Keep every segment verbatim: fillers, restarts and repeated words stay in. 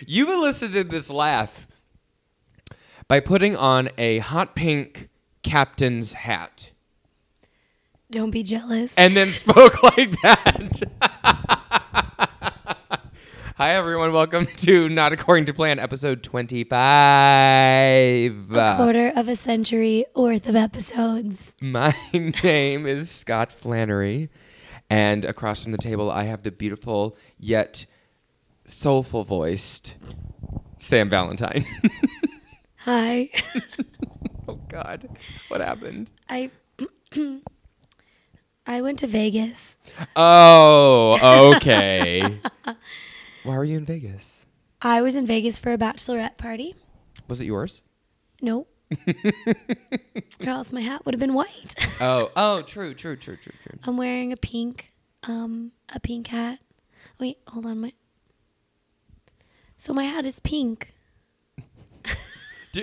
You elicited this laugh by putting on a hot pink captain's hat. Don't be jealous. And then spoke like that. Hi, everyone. Welcome to Not According to Plan, episode twenty-five. A quarter of a century worth of episodes. My name is Scott Flannery, and across from the table, I have the beautiful yet soulful voiced Sam Valentine. Hi. Oh, God. What happened? I I went to Vegas. Oh, okay. Why were you in Vegas? I was in Vegas for a bachelorette party. Was it yours? Nope. Or else my hat would have been white. Oh, oh, true, true, true, true, true. I'm wearing a pink, um, a pink hat. Wait, hold on, my. So my hat is pink. Do-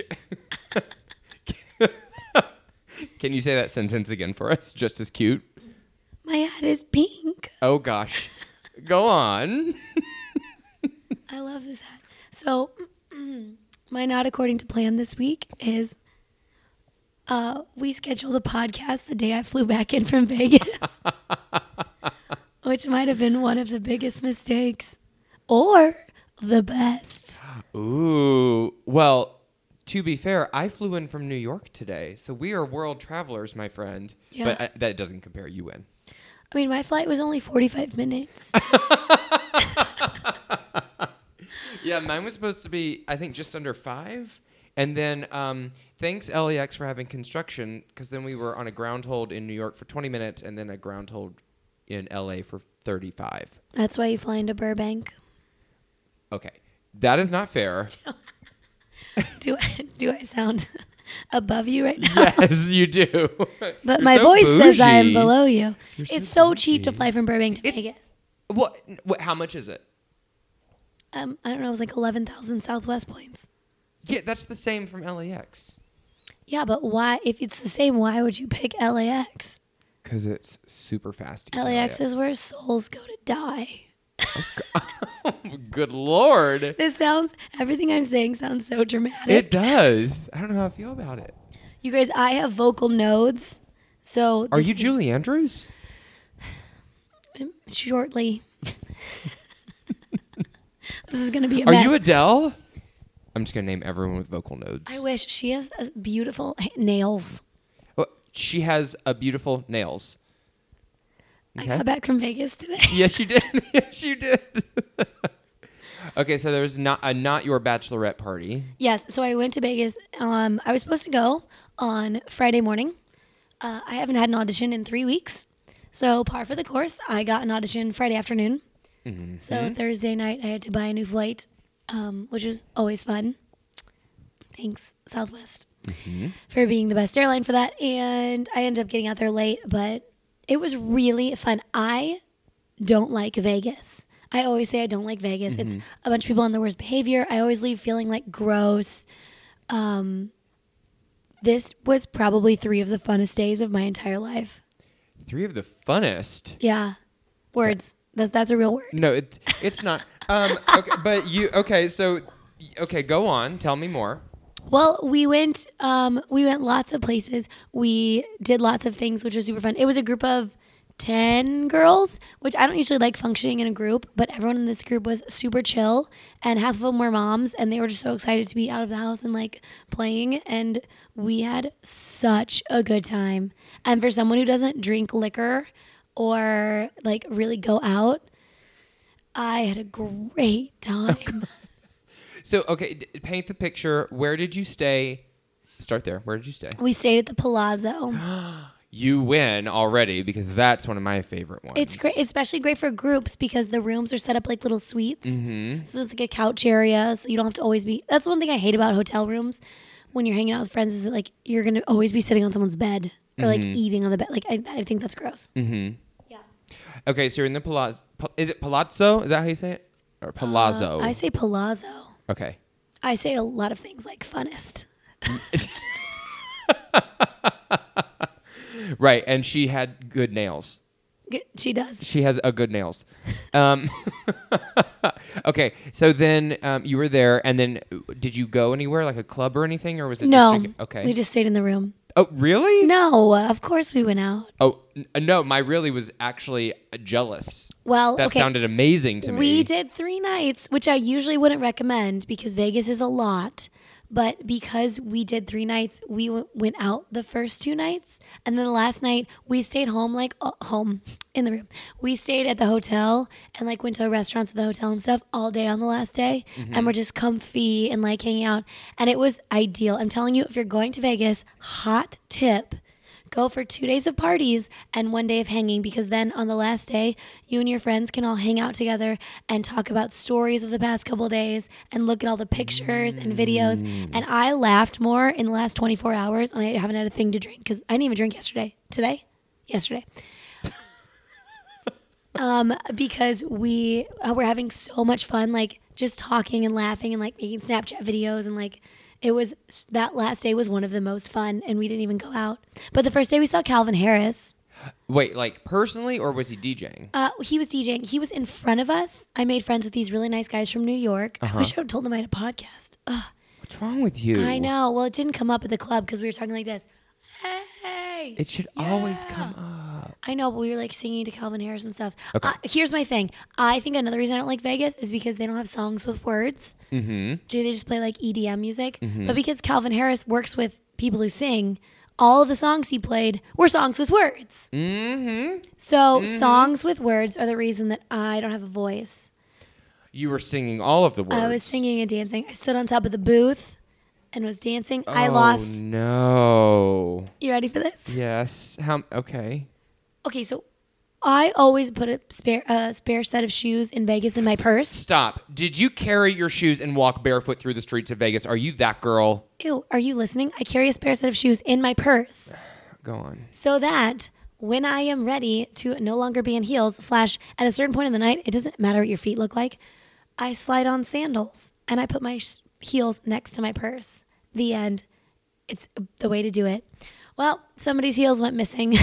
Can you say that sentence again for us? Just as cute. My hat is pink. Oh gosh, go on. I love this hat. So, my not according to plan this week is uh, we scheduled a podcast the day I flew back in from Vegas, which might have been one of the biggest mistakes or the best. Ooh, well, to be fair, I flew in from New York today, so we are world travelers, my friend. Yeah. But I, that doesn't compare. You win. I mean, my flight was only forty-five minutes. Yeah, mine was supposed to be, I think, just under five. And then um, thanks L A X for having construction, because then we were on a ground hold in New York for twenty minutes and then a ground hold in L A for thirty-five. That's why you fly into Burbank. Okay, that is not fair. Do I, do I sound above you right now? Yes, you do. But You're my so voice says I am bougie. below you. You're It's so so cheap to bougie. fly from Burbank to It's- Vegas. What, what? How much is it? Um, I don't know. It was like eleven thousand Southwest points. Yeah, that's the same from L A X. Yeah, but why? If it's the same, why would you pick L A X? Because it's super fast. to get L to A X is L A where souls go to die. Good Lord. This sounds, everything I'm saying sounds so dramatic. It does. I don't know how I feel about it. You guys, I have vocal nodes. So Are this you is- Julie Andrews? Shortly. This is going to be a Are mess. you Adele? I'm just going to name everyone with vocal nodes. I wish. She has uh, beautiful nails. Well, she has a beautiful nails. I got back from Vegas today. Yes, you did. Yes, you did. Okay, so there was not a not your bachelorette party. Yes, so I went to Vegas. Um, I was supposed to go on Friday morning. Uh, I haven't had an audition in three weeks. So par for the course, I got an audition Friday afternoon. Mm-hmm. So Thursday night, I had to buy a new flight, um, which is always fun. Thanks, Southwest, Mm-hmm. for being the best airline for that. And I ended up getting out there late, but it was really fun. I don't like Vegas. I always say I don't like Vegas. Mm-hmm. It's a bunch of people on the worst behavior. I always leave feeling like gross. Um, this was probably three of the funnest days of my entire life. Three of the funnest. Yeah. Words. That's that's a real word. No, it, it's not. Um, okay, but you, okay, so, okay, go on. Tell me more. Well, we went um, we went lots of places. We did lots of things, which was super fun. It was a group of ten girls, which I don't usually like functioning in a group, but everyone in this group was super chill, and half of them were moms, and they were just so excited to be out of the house and like playing, and we had such a good time. And for someone who doesn't drink liquor or like really go out, I had a great time. So, okay, d- paint the picture. Where did you stay? Start there. Where did you stay? We stayed at the Palazzo. You win already because that's one of my favorite ones. It's great, especially great for groups because the rooms are set up like little suites. Mm-hmm. So there's like a couch area, so you don't have to always be. That's one thing I hate about hotel rooms when you're hanging out with friends is that like you're gonna always be sitting on someone's bed or like eating on the bed. Like I, I think that's gross. Mm-hmm. Yeah. Okay, so you're in the Palazzo. Is it Palazzo? Is that how you say it? Or Palazzo? Uh, I say Palazzo. Okay. I say a lot of things like funnest. Right, and she had good nails. G- She does. She has a good nails. Um, okay, so then um, you were there, and then uh, did you go anywhere, like a club or anything, or was it No. just drinking? Okay. We just stayed in the room. Oh, really? No, of course we went out. Oh, n- no, my really was actually uh, jealous. Well, That okay. sounded amazing to me. We did three nights, which I usually wouldn't recommend because Vegas is a lot. But because we did three nights, we w- went out the first two nights. And then the last night, we stayed home, like uh, home in the room. We stayed at the hotel and like went to restaurants at the hotel and stuff all day on the last day. Mm-hmm. And we're just comfy and like hanging out. And it was ideal. I'm telling you, if you're going to Vegas, hot tip. Go for two days of parties and one day of hanging because then on the last day, you and your friends can all hang out together and talk about stories of the past couple days and look at all the pictures and videos. And I laughed more in the last twenty-four hours and I haven't had a thing to drink because I didn't even drink yesterday. Today? Yesterday. um, because we uh, were having so much fun, like just talking and laughing and like making Snapchat videos and like it was that last day was one of the most fun and we didn't even go out. But the first day we saw Calvin Harris. Wait, like personally, or was he DJing? Uh, he was DJing. He was in front of us. I made friends with these really nice guys from New York. Uh-huh. I wish I would have told them I had a podcast. Ugh. What's wrong with you? I know. Well, it didn't come up at the club because we were talking like this. Hey. It should Yeah. always come up. I know, but we were like singing to Calvin Harris and stuff. Okay. Uh, here's my thing. I think another reason I don't like Vegas is because they don't have songs with words. Mm-hmm. Do they just play like E D M music? Mhm. But because Calvin Harris works with people who sing, all of the songs he played were songs with words. Mm-hmm. So songs with words are the reason that I don't have a voice. You were singing all of the words. I was singing and dancing. I stood on top of the booth and was dancing. Oh, I lost. no. You ready for this? Yes. How? Okay. Okay, so I always put a spare a spare set of shoes in Vegas in my purse. Stop. Did you carry your shoes and walk barefoot through the streets of Vegas? Are you that girl? Ew, are you listening? I carry a spare set of shoes in my purse Go on. so that when I am ready to no longer be in heels, slash, at a certain point in the night, it doesn't matter what your feet look like, I slide on sandals and I put my sh- heels next to my purse. The end. It's the way to do it. Well, somebody's heels went missing.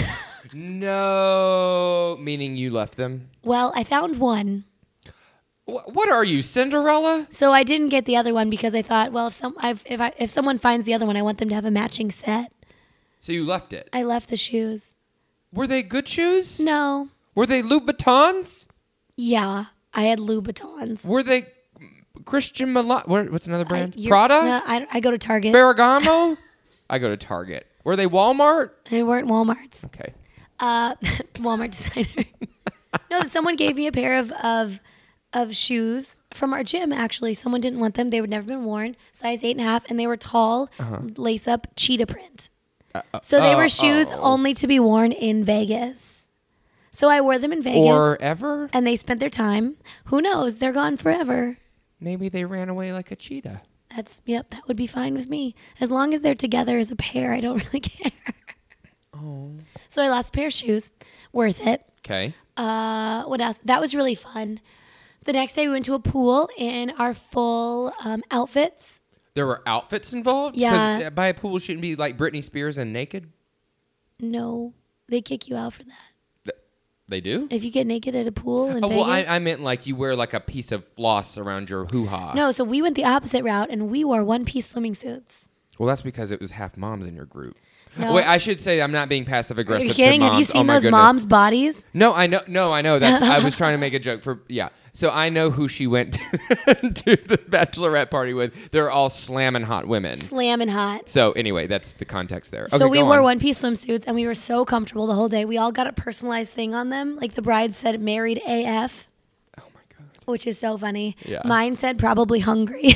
No. Meaning you left them? Well, I found one. Wh- What are you, Cinderella? So I didn't get the other one because I thought, well, if some I've, if I, if someone finds the other one, I want them to have a matching set. So you left it. I left the shoes. Were they good shoes? No. Were they Louboutins? Yeah, I had Louboutins. Were they Christian Milan? What, what's another brand? I, you're- Prada? No, I, I go to Target. Ferragamo? I go to Target. Were they Walmart? They weren't Walmart's. Okay. Uh, Walmart designer. No, someone gave me a pair of, of of shoes from our gym. Actually, someone didn't want them. They would never been worn. Size eight and a half, and they were tall, lace up, cheetah print. So they uh, were shoes oh. only to be worn in Vegas. So I wore them in Vegas, Or ever? and they spent their time. Who knows? They're gone forever. Maybe they ran away like a cheetah. That's yep. That would be fine with me as long as they're together as a pair. I don't really care. Oh. So I lost a pair of shoes. Worth it. Okay. Uh, what else? That was really fun. The next day we went to a pool in our full um, outfits. There were outfits involved? Yeah. Because by a pool shouldn't be like Britney Spears and naked? No, they kick you out for that. Th- They do? If you get naked at a pool in Oh, well, I, Vegas. I meant like you wear like a piece of floss around your hoo-ha. No, so we went the opposite route and we wore one-piece swimming suits. Well, that's because it was half moms in your group. No. Wait, I should say I'm not being passive Are aggressive you kidding? to moms. Have you seen oh, my those goodness. moms' bodies? No, I know. No, I know. That's. I was trying to make a joke for. Yeah. So I know who she went to the bachelorette party with. They're all slamming hot women. Slamming hot. So anyway, that's the context there. So Okay, we go wore on. one-piece swimsuits and we were so comfortable the whole day. We all got a personalized thing on them. Like the bride said, "Married A F," Oh my god. which is so funny. Yeah. Mine said, "Probably hungry."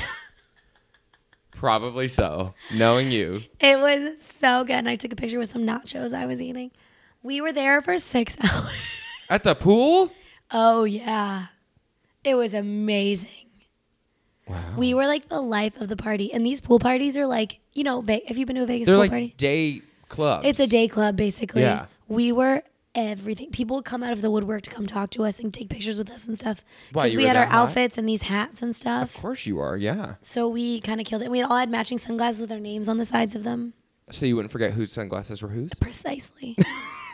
Probably so. Knowing you. It was so good. And I took a picture with some nachos I was eating. We were there for six hours. At the pool. Oh, yeah. It was amazing. Wow. We were like the life of the party. And these pool parties are like, you know, Ve- have you been to a Vegas They're pool like party? day clubs. It's a day club, basically. Yeah. We were everything. People would come out of the woodwork to come talk to us and take pictures with us and stuff. Why, Because you we were had our that hot? outfits and these hats and Of stuff. course you are. Yeah. So we kind of killed it. And we all had matching sunglasses with our names on the sides of them. So you wouldn't forget whose sunglasses were whose. Precisely.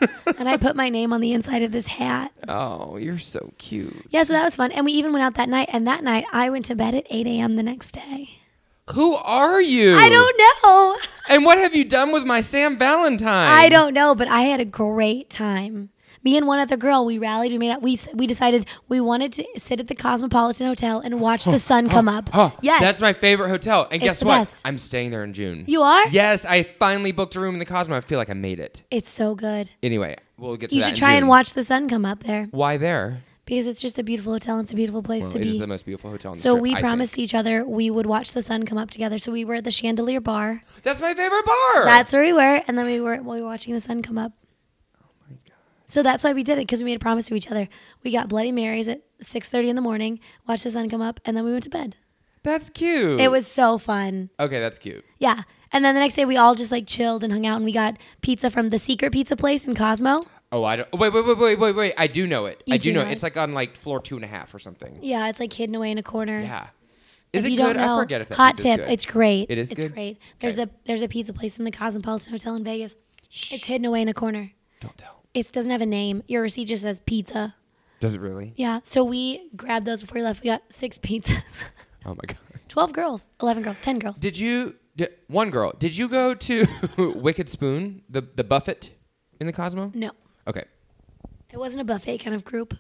and I put my name on the inside of this hat. Oh, you're so cute. Yeah, so that was fun. And we even went out that night. And that night, I went to bed at eight a.m. the next day. Who are you? I don't know. And what have you done with my Sam Valentine? I don't know, but I had a great time. Me and one other girl, we rallied. We made out. We we decided we wanted to sit at the Cosmopolitan Hotel and watch the sun come up. Yes, That's my favorite hotel. And It's guess the what? best. I'm staying there in June. You are? Yes, I finally booked a room in the Cosmo. I feel like I made it. It's so good. Anyway, we'll get to You that should in try and June. watch the sun come up there Why there? because it's just a beautiful hotel. And it's a beautiful place Well, to it is be. the most beautiful hotel on the So strip, we I promised think. each other we would watch the sun come up together. So we were at the Chandelier Bar. That's my favorite bar. That's where we were, and then we were we were watching the sun come up. Oh my God. So that's why we did it, because we made a promise to each other. We got Bloody Marys at six thirty in the morning, watched the sun come up, and then we went to bed. That's cute. It was so fun. Okay, that's cute. Yeah. And then the next day we all just like chilled and hung out, and we got pizza from the secret pizza place in Cosmo. Oh, I don't. Wait, wait, wait, wait, wait, wait. I do know it. You I do do know know it. it. It's like on like floor two and a half or something. Yeah, it's like hidden away in a corner. Yeah. Is If it you good? don't know, I forget if that hot pizza's tip, good. it's great. It is It's good? great. There's Okay. a there's a pizza place in the Cosmopolitan Hotel in Vegas. It's hidden away in a corner. Don't tell. It doesn't have a name. Your receipt just says pizza. Does it really? Yeah. So we grabbed those before we left. We got six pizzas. Oh my God. Twelve girls, eleven girls, ten girls. Did you? Did, one girl. Did you go to Wicked Spoon, the the buffet in the Cosmo? No, Okay. it wasn't a buffet kind of group.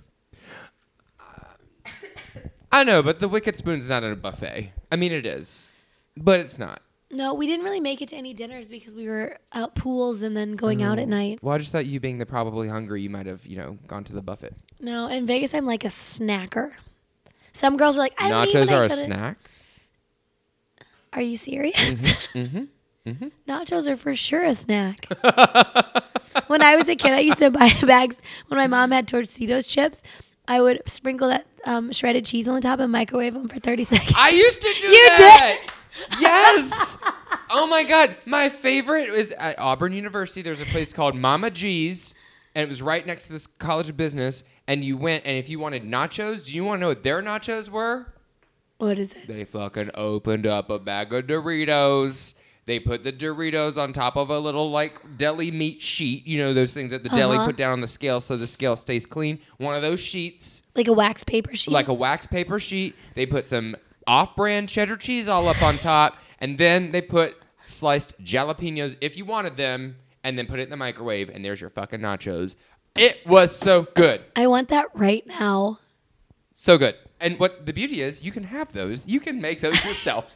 I know, but the Wicked Spoon's not a buffet. I mean, it is, but it's not. No, we didn't really make it to any dinners because we were out pools and then going out at night. Well, I just thought you being the probably hungry, you might have, you know, gone to the buffet. No, in Vegas, I'm like a snacker. Some girls are like, I don't eat Nachos when I are a go to- snack. Are you serious? Mm-hmm. Mm-hmm. Nachos are for sure a snack. When I was a kid, I used to buy bags. When my mom had Tostitos chips, I would sprinkle that um, shredded cheese on the top and microwave them for thirty seconds. I used to do You that. Yes. Oh my God. My favorite is at Auburn University. There's a place called Mama G's, and it was right next to this College of Business. And you went, and if you wanted nachos, do you want to know what their nachos were? What is it? They fucking opened up a bag of Doritos. They put the Doritos on top of a little like deli meat sheet. You know those things that the deli Uh-huh. put down on the scale so the scale stays clean. One of those sheets, Like a wax paper sheet? like a wax paper sheet. They put some off-brand cheddar cheese all up on top, and then they put sliced jalapenos if you wanted them, and then put it in the microwave, and there's your fucking nachos. It was so good. I want that right now. So good. And what the beauty is, you can have those. You can make those yourself.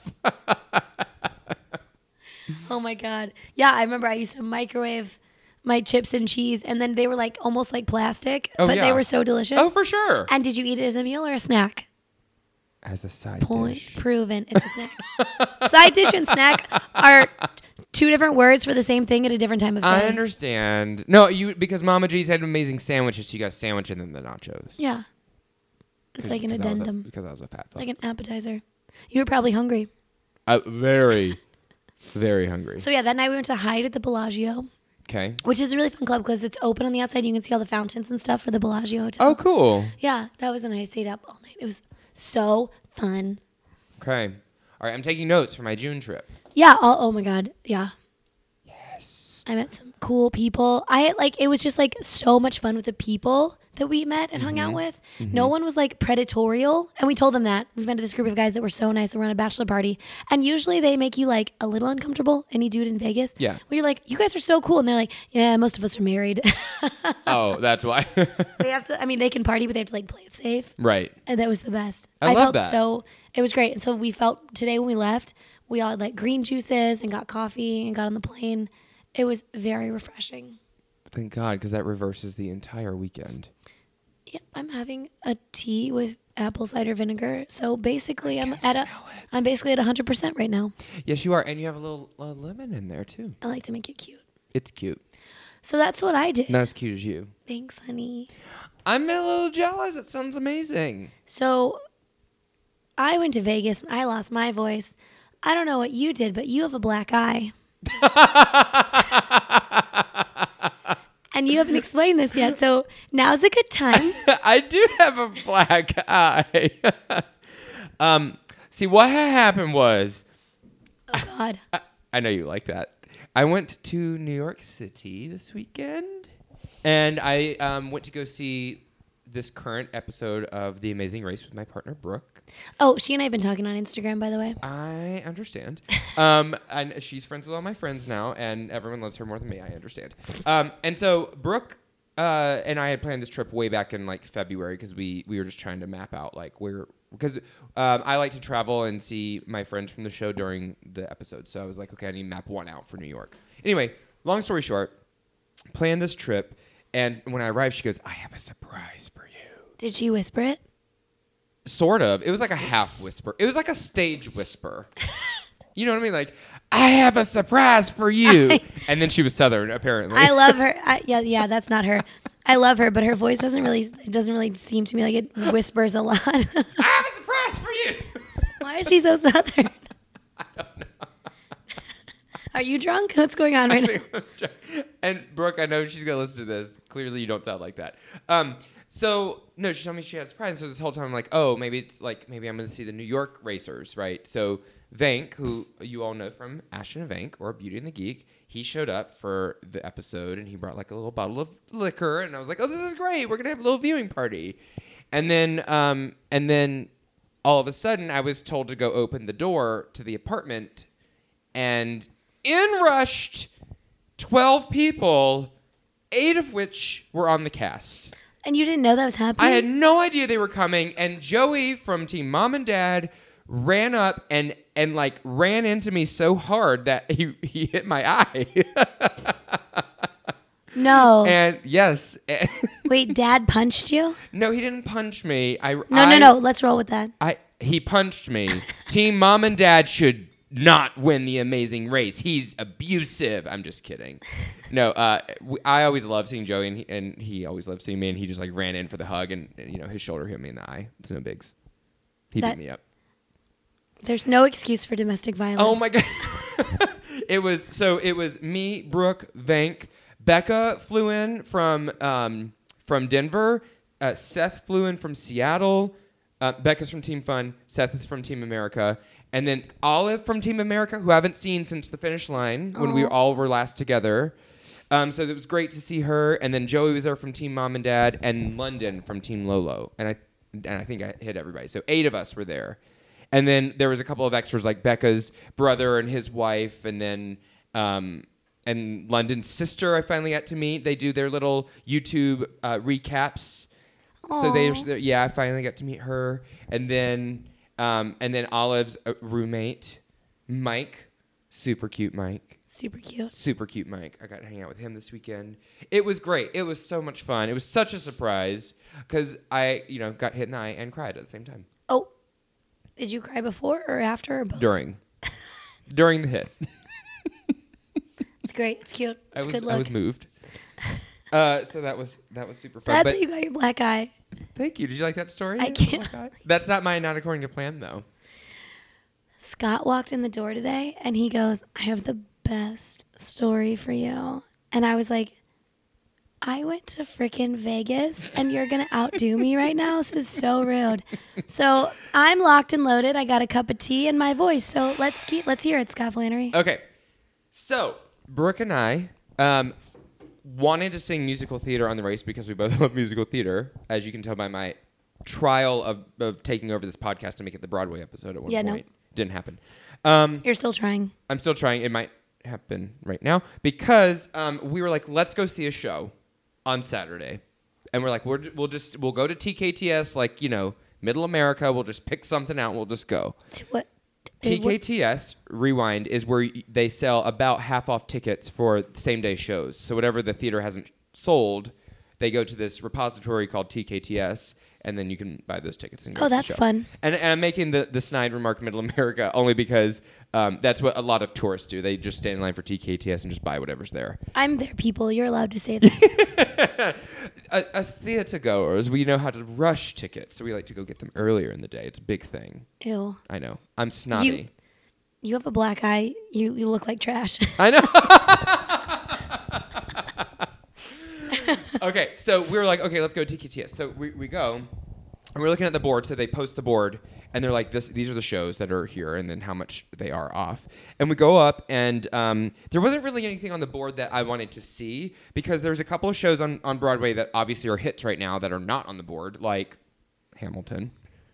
Oh my God. Yeah, I remember I used to microwave my chips and cheese, and then they were like almost like plastic, Oh, but yeah. they were so delicious. Oh, for sure. And did you eat it as a meal or a snack? As a side Point dish. proven. It's a snack. Side dish and snack are two different words for the same thing at a different time of day. I understand. No, you because Mama G's had amazing sandwiches. So you got a sandwich and then the nachos. Yeah. It's 'Cause- like an 'cause I was a- addendum, because I was a fat fuck. like an appetizer. You were probably hungry. Uh, very, very hungry. So yeah, that night we went to Hide at the Bellagio, Okay. which is a really fun club because it's open on the outside. You can see all the fountains and stuff for the Bellagio Hotel. Oh, cool. Yeah, that was a night. I stayed up all night. It was so fun. Okay. All right. I'm taking notes for my June trip. Yeah. Oh, oh my God. Yeah. Yes. I met some cool people. I had like, it was just like so much fun with the people that we met and hung out with. No one was like predatorial. And we told them that. We've been to this group of guys that were so nice and we're on a bachelor party. And usually they make you like a little uncomfortable, any dude in Vegas. Yeah. Where you're like, you guys are so cool. And they're like, yeah, most of us are married. Oh, that's why. They have to, I mean, they can party, but they have to like play it safe. Right. And that was the best. I love felt that. so, it was great. And so we felt today when we left, we all had like green juices and got coffee and got on the plane. It was very refreshing. Thank God, because that reverses the entire weekend. Yep, I'm having a tea with apple cider vinegar. So basically, I'm can at a, smell it. I'm basically at one hundred percent right now. Yes, you are, and you have a little uh, lemon in there too. I like to make it cute. It's cute. So that's what I did. Not as cute as you. Thanks, honey. I'm a little jealous. It sounds amazing. So I went to Vegas and I lost my voice. I don't know what you did, but you have a black eye. And you haven't explained this yet, so now's a good time. I do have a black eye. um, see, what had happened was, Oh, God. I, I know you like that. I went to New York City this weekend, And I um, went to go see this current episode of The Amazing Race with my partner, Brooke. Oh, she and I have been talking on Instagram, by the way. I understand. um, and she's friends with all my friends now, and everyone loves her more than me. I understand. Um, and so Brooke uh, and I had planned this trip way back in like February because we, we were just trying to map out like where, because um, I like to travel and see my friends from the show during the episode. So I was like, okay, I need to map one out for New York. Anyway, long story short, planned this trip. And when I arrived, she goes, I have a surprise for you. Did she whisper it? Sort of. It was like a half whisper. It was like a stage whisper. You know what I mean? Like, I have a surprise for you. I, and then she was Southern, apparently. I love her. I, yeah, yeah, that's not her. I love her, but her voice doesn't really, it doesn't really seem to me like it whispers a lot. I have a surprise for you. Why is she so Southern? I don't know. Are you drunk? What's going on right now? And Brooke, I know she's going to listen to this. Clearly, you don't sound like that. Um, so, no, she told me she had a surprise. So this whole time, I'm like, oh, maybe it's like, maybe I'm going to see the New York racers, right? So Vank, who you all know from Ashton and Vank, or Beauty and the Geek, he showed up for the episode, and he brought like a little bottle of liquor. And I was like, oh, this is great. We're going to have a little viewing party. And then, um, and then all of a sudden, I was told to go open the door to the apartment, and in rushed twelve people, eight of which were on the cast. And you didn't know that was happening? I had no idea they were coming. And Joey from Team Mom and Dad ran up and, and like ran into me so hard that he, he hit my eye. No. And yes. Wait, Dad punched you? No, he didn't punch me. I, no, I, no, no. Let's roll with that. I He punched me. Team Mom and Dad should not win the Amazing Race. He's abusive. I'm just kidding. No, uh, w- I always love seeing Joey, and he, and he always loved seeing me, and he just like ran in for the hug, and, and you know his shoulder hit me in the eye. It's no bigs. He That- beat me up. There's no excuse for domestic violence. Oh my god! It was so. It was me, Brooke, Vank, Becca flew in from um, from Denver. Uh, Seth flew in from Seattle. Uh, Becca's from Team Fun. Seth is from Team America. And then Olive from Team America, who I haven't seen since the finish line when we all were last together. Um, so it was great to see her. And then Joey was there from Team Mom and Dad, and London from Team Lolo. And I and I think I hit everybody. So eight of us were there. And then there was a couple of extras like Becca's brother and his wife, and then um, and London's sister I finally got to meet. They do their little YouTube uh, recaps. Aww. So they, yeah, I finally got to meet her. And then... Um, and then Olive's uh, roommate, Mike, super cute Mike. Super cute. Super cute Mike. I got to hang out with him this weekend. It was great. It was so much fun. It was such a surprise because I, you know, got hit in the eye and cried at the same time. Oh, did you cry before or after or both? During. During the hit. It's great. It's cute. It's I was, good look. I was moved. Uh, so that was that was super fun. That's but how you got your black eye. Thank you. Did you like that story? I can't. Oh That's not my not according to plan though. Scott walked in the door today and he goes, I have the best story for you. And I was like, I went to freaking Vegas and you're going to outdo me right now? This is so rude. So I'm locked and loaded. I got a cup of tea and my voice. So let's keep, let's hear it, Scott Flannery. Okay. So Brooke and I um, wanted to sing musical theater on the race because we both love musical theater, as you can tell by my trial of, of taking over this podcast to make it the Broadway episode at one yeah, point. No. Didn't happen. Um, You're still trying. I'm still trying. It might happen right now because um, we were like, let's go see a show on Saturday. And we're like, we're, we'll just, we'll go to T K T S, like, you know, Middle America. We'll just pick something out and we'll just go. What? T K T S, Rewind, is where they sell about half off tickets for same day shows. So whatever the theater hasn't sold, they go to this repository called T K T S, and then you can buy those tickets and go Oh, to the that's show. fun. And, and I'm making the, the snide remark Middle America only because um, that's what a lot of tourists do. They just stand in line for T K T S and just buy whatever's there. I'm there, people. You're allowed to say that. As theater goers, we know how to rush tickets, so we like to go get them earlier in the day. It's a big thing. Ew. I know. I'm snobby. You, you have a black eye. You, you look like trash. I know. Okay, so we were like, okay, let's go to T K T S. So we, we go, And we're looking at the board, so they post the board, and they're like, "This, these are the shows that are here, and then how much they are off." And we go up, and um, there wasn't really anything on the board that I wanted to see because there's a couple of shows on, on Broadway that obviously are hits right now that are not on the board, like Hamilton,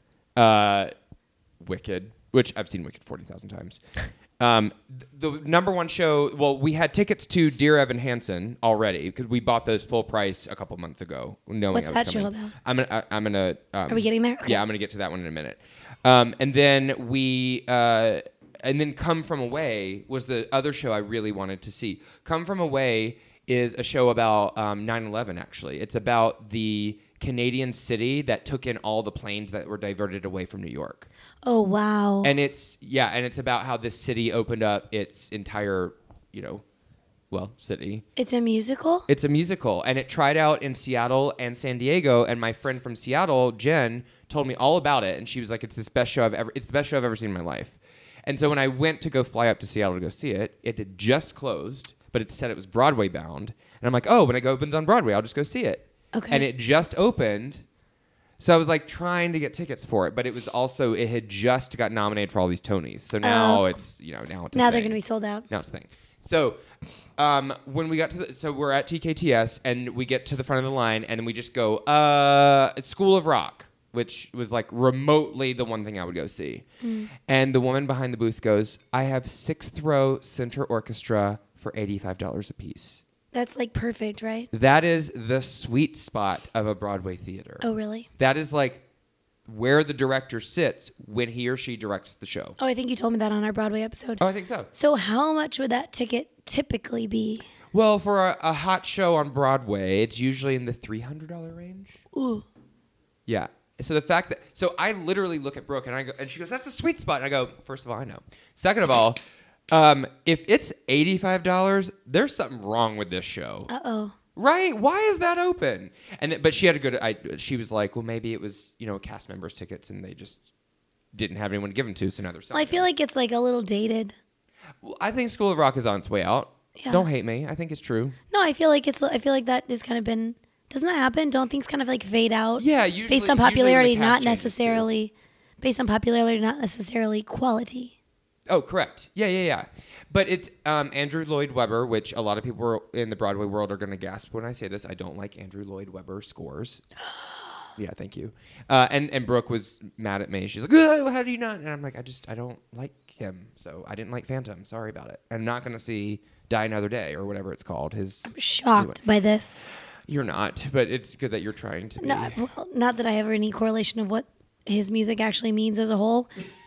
uh, Wicked, which I've seen Wicked forty thousand times. Um, the number one show, well, we had tickets to Dear Evan Hansen already because we bought those full price a couple months ago. Knowing What's I was that show coming. about? I'm gonna, I, I'm gonna. Um, Are we getting there? Okay. Yeah, I'm gonna get to that one in a minute. Um, and then we, uh, and then Come From Away was the other show I really wanted to see. Come From Away is a show about um, nine eleven. Actually, it's about the Canadian city that took in all the planes that were diverted away from New York. Oh, wow. And it's, yeah, and it's about how this city opened up its entire, you know, well, city. It's a musical? It's a musical, and it tried out in Seattle and San Diego, and my friend from Seattle, Jen, told me all about it, and she was like, it's the best show I've ever, it's the best show I've ever seen in my life. And so when I went to go fly up to Seattle to go see it, it had just closed, but it said it was Broadway bound. And I'm like, oh, when it opens on Broadway, I'll just go see it. Okay. And it just opened. So I was like trying to get tickets for it, but it was also, it had just got nominated for all these Tonys. So now Oh. it's, you know, now it's a now they're thing. going to be sold out. Now it's a thing. So um, when we got to the, so we're at T K T S and we get to the front of the line and then we just go, uh, School of Rock, which was like remotely the one thing I would go see. Mm. And the woman behind the booth goes, I have sixth row center orchestra for eighty-five dollars a piece. That's like perfect, right? That is the sweet spot of a Broadway theater. Oh, really? That is like where the director sits when he or she directs the show. Oh, I think you told me that on our Broadway episode. Oh, I think so. So how much would that ticket typically be? Well, for a, a hot show on Broadway, it's usually in the three hundred dollars range. Ooh. Yeah. So the fact that, so I literally look at Brooke and I go, and she goes, that's the sweet spot. And I go, first of all, I know. Second of all, um, if it's eighty-five dollars, there's something wrong with this show. Uh-oh. Right? Why is that open? And th- but she had a good. I, she was like, well, maybe it was, you know, cast members' tickets, and they just didn't have anyone to give them to, so now they're selling. Well, I feel them. like it's like a little dated. Well, I think School of Rock is on its way out. Yeah. Don't hate me. I think it's true. No, I feel like it's. I feel like that has kind of been. Doesn't that happen? Don't things kind of like fade out? Yeah, usually based on usually when the popularity, cast not changes, too. necessarily. Based on popularity, not necessarily quality. Oh, correct. Yeah, yeah, yeah. But it's um, Andrew Lloyd Webber, which a lot of people in the Broadway world are going to gasp when I say this. I don't like Andrew Lloyd Webber scores. Yeah, thank you. Uh, and and Brooke was mad at me. She's like, oh, how do you not? And I'm like, I just I don't like him, so I didn't like Phantom. Sorry about it. I'm not going to see Die Another Day or whatever it's called. His I'm shocked by this. You're not, but it's good that you're trying to be. No, well, not that I have any correlation of what his music actually means as a whole,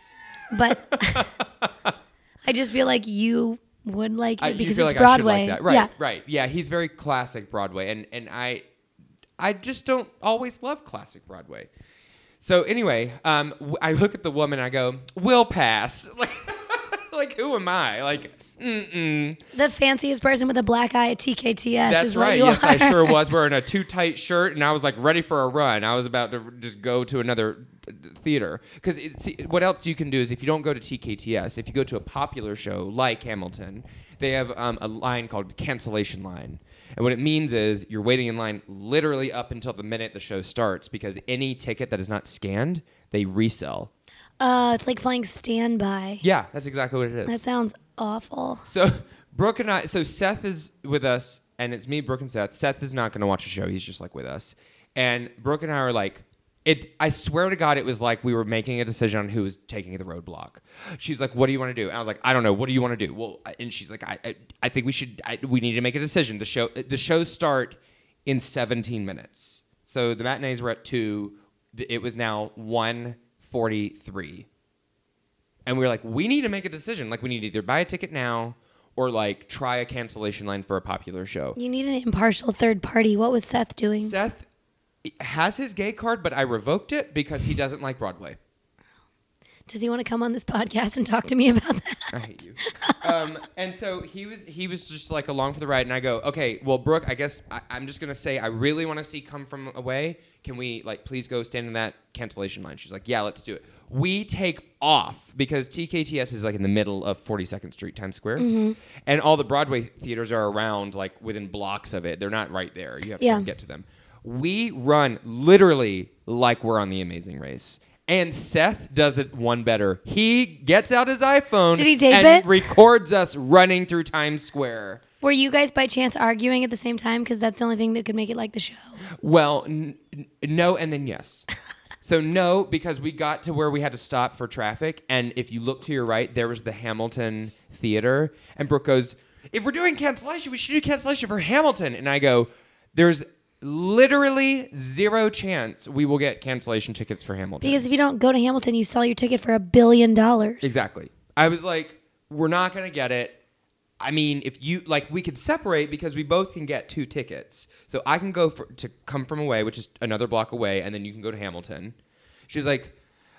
but I just feel like you would like it I, because you feel it's like I should Broadway. like that. Right, yeah. right. Yeah, he's very classic Broadway, and and I, I just don't always love classic Broadway. So anyway, um, w- I look at the woman, and I go, "We'll pass." Like, like who am I? Like, mm-mm. The fanciest person with a black eye at T K T S That's is what right. you Yes, are. I sure was wearing a too tight shirt, and I was like ready for a run. I was about to just go to another theater because what else you can do is if you don't go to T K T S, if you go to a popular show like Hamilton, they have um, a line called cancellation line, and what it means is you're waiting in line literally up until the minute the show starts because any ticket that is not scanned they resell. Uh, it's like flying standby. Yeah, that's exactly what it is. That sounds awful. So Brooke and I, so Seth is with us, and it's me, Brooke, and Seth. Seth is not going to watch a show. He's just like with us. And Brooke and I are like, it. I swear to God, it was like we were making a decision on who was taking the roadblock. She's like, what do you want to do? And I was like, I don't know. What do you want to do? Well, and she's like, I, I, I think we should, I, we need to make a decision. The show, the shows start in seventeen minutes. So the matinees were at two. It was now one forty-three. And we were like, we need to make a decision. Like, we need to either buy a ticket now or, like, try a cancellation line for a popular show. You need an impartial third party. What was Seth doing? Seth has his gay card, but I revoked it because he doesn't like Broadway. Does he want to come on this podcast and talk to me about that? I hate you. um, and so he was he was just, like, along for the ride. And I go, okay, well, Brooke, I guess I, I'm just going to say I really want to see Come From Away. Can we, like, please go stand in that cancellation line? She's like, yeah, let's do it. We take off because T K T S is like in the middle of forty-second Street, Times Square. Mm-hmm. And all the Broadway theaters are around, like within blocks of it. They're not right there. You have to Yeah. get to them. We run literally like we're on The Amazing Race. And Seth does it one better. He gets out his iPhone Did he tape and it? records us running through Times Square. Were you guys by chance arguing at the same time? Because that's the only thing that could make it like the show. Well, n- n- no, and then yes. So no, because we got to where we had to stop for traffic, and if you look to your right, there was the Hamilton Theater, and Brooke goes, if we're doing cancellation, we should do cancellation for Hamilton. And I go, there's literally zero chance we will get cancellation tickets for Hamilton. Because if you don't go to Hamilton, you sell your ticket for a billion dollars. Exactly. I was like, we're not going to get it. I mean, if you, like, we could separate because we both can get two tickets. So I can go for, to Come From Away, which is another block away, and then you can go to Hamilton. She's like,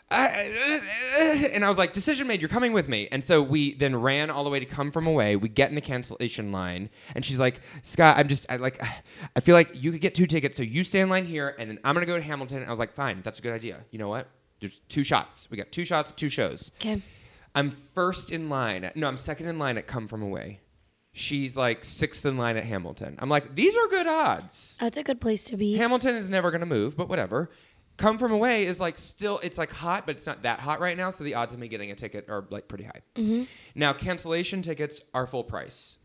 I, and I was like, decision made, you're coming with me. And so we then ran all the way to Come From Away. We get in the cancellation line, and she's like, Scott, I'm just, I like, I feel like you could get two tickets, so you stay in line here, and then I'm going to go to Hamilton. And I was like, fine, that's a good idea. You know what? There's two shots. We got two shots, two shows. Okay. I'm first in line. No, I'm second in line at Come From Away. She's like sixth in line at Hamilton. I'm like, these are good odds. That's a good place to be. Hamilton is never going to move, but whatever. Come From Away is like still, it's like hot, but it's not that hot right now. So the odds of me getting a ticket are like pretty high. Mm-hmm. Now, cancellation tickets are full price.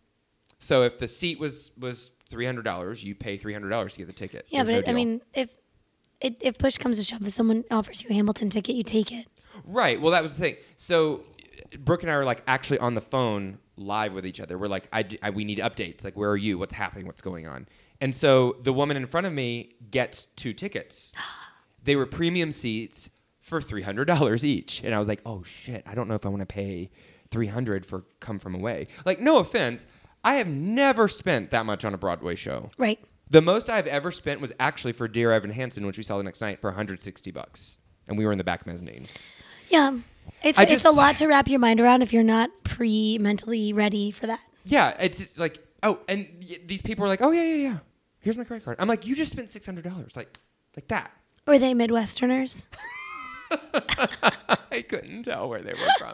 So if the seat was, was three hundred dollars, you pay three hundred dollars to get the ticket. Yeah, There's but no it, I deal. mean, if it, if push comes to shove, if someone offers you a Hamilton ticket, you take it. Right. Well, that was the thing. So Brooke and I are like actually on the phone live with each other. We're like, I, I, we need updates. Like, where are you? What's happening? What's going on? And so the woman in front of me gets two tickets. They were premium seats for three hundred dollars each. And I was like, oh, shit. I don't know if I want to pay three hundred dollars for Come From Away. Like, no offense. I have never spent that much on a Broadway show. Right. The most I've ever spent was actually for Dear Evan Hansen, which we saw the next night for one hundred sixty bucks. And we were in the back mezzanine. Yeah. It's I it's just- a lot to wrap your mind around if you're not pre-mentally ready for that. Yeah, it's like, oh, and y- these people are like, oh, yeah, yeah, yeah. Here's my credit card. I'm like, you just spent six hundred dollars. Like, like that. Or are they Midwesterners? I couldn't tell where they were from.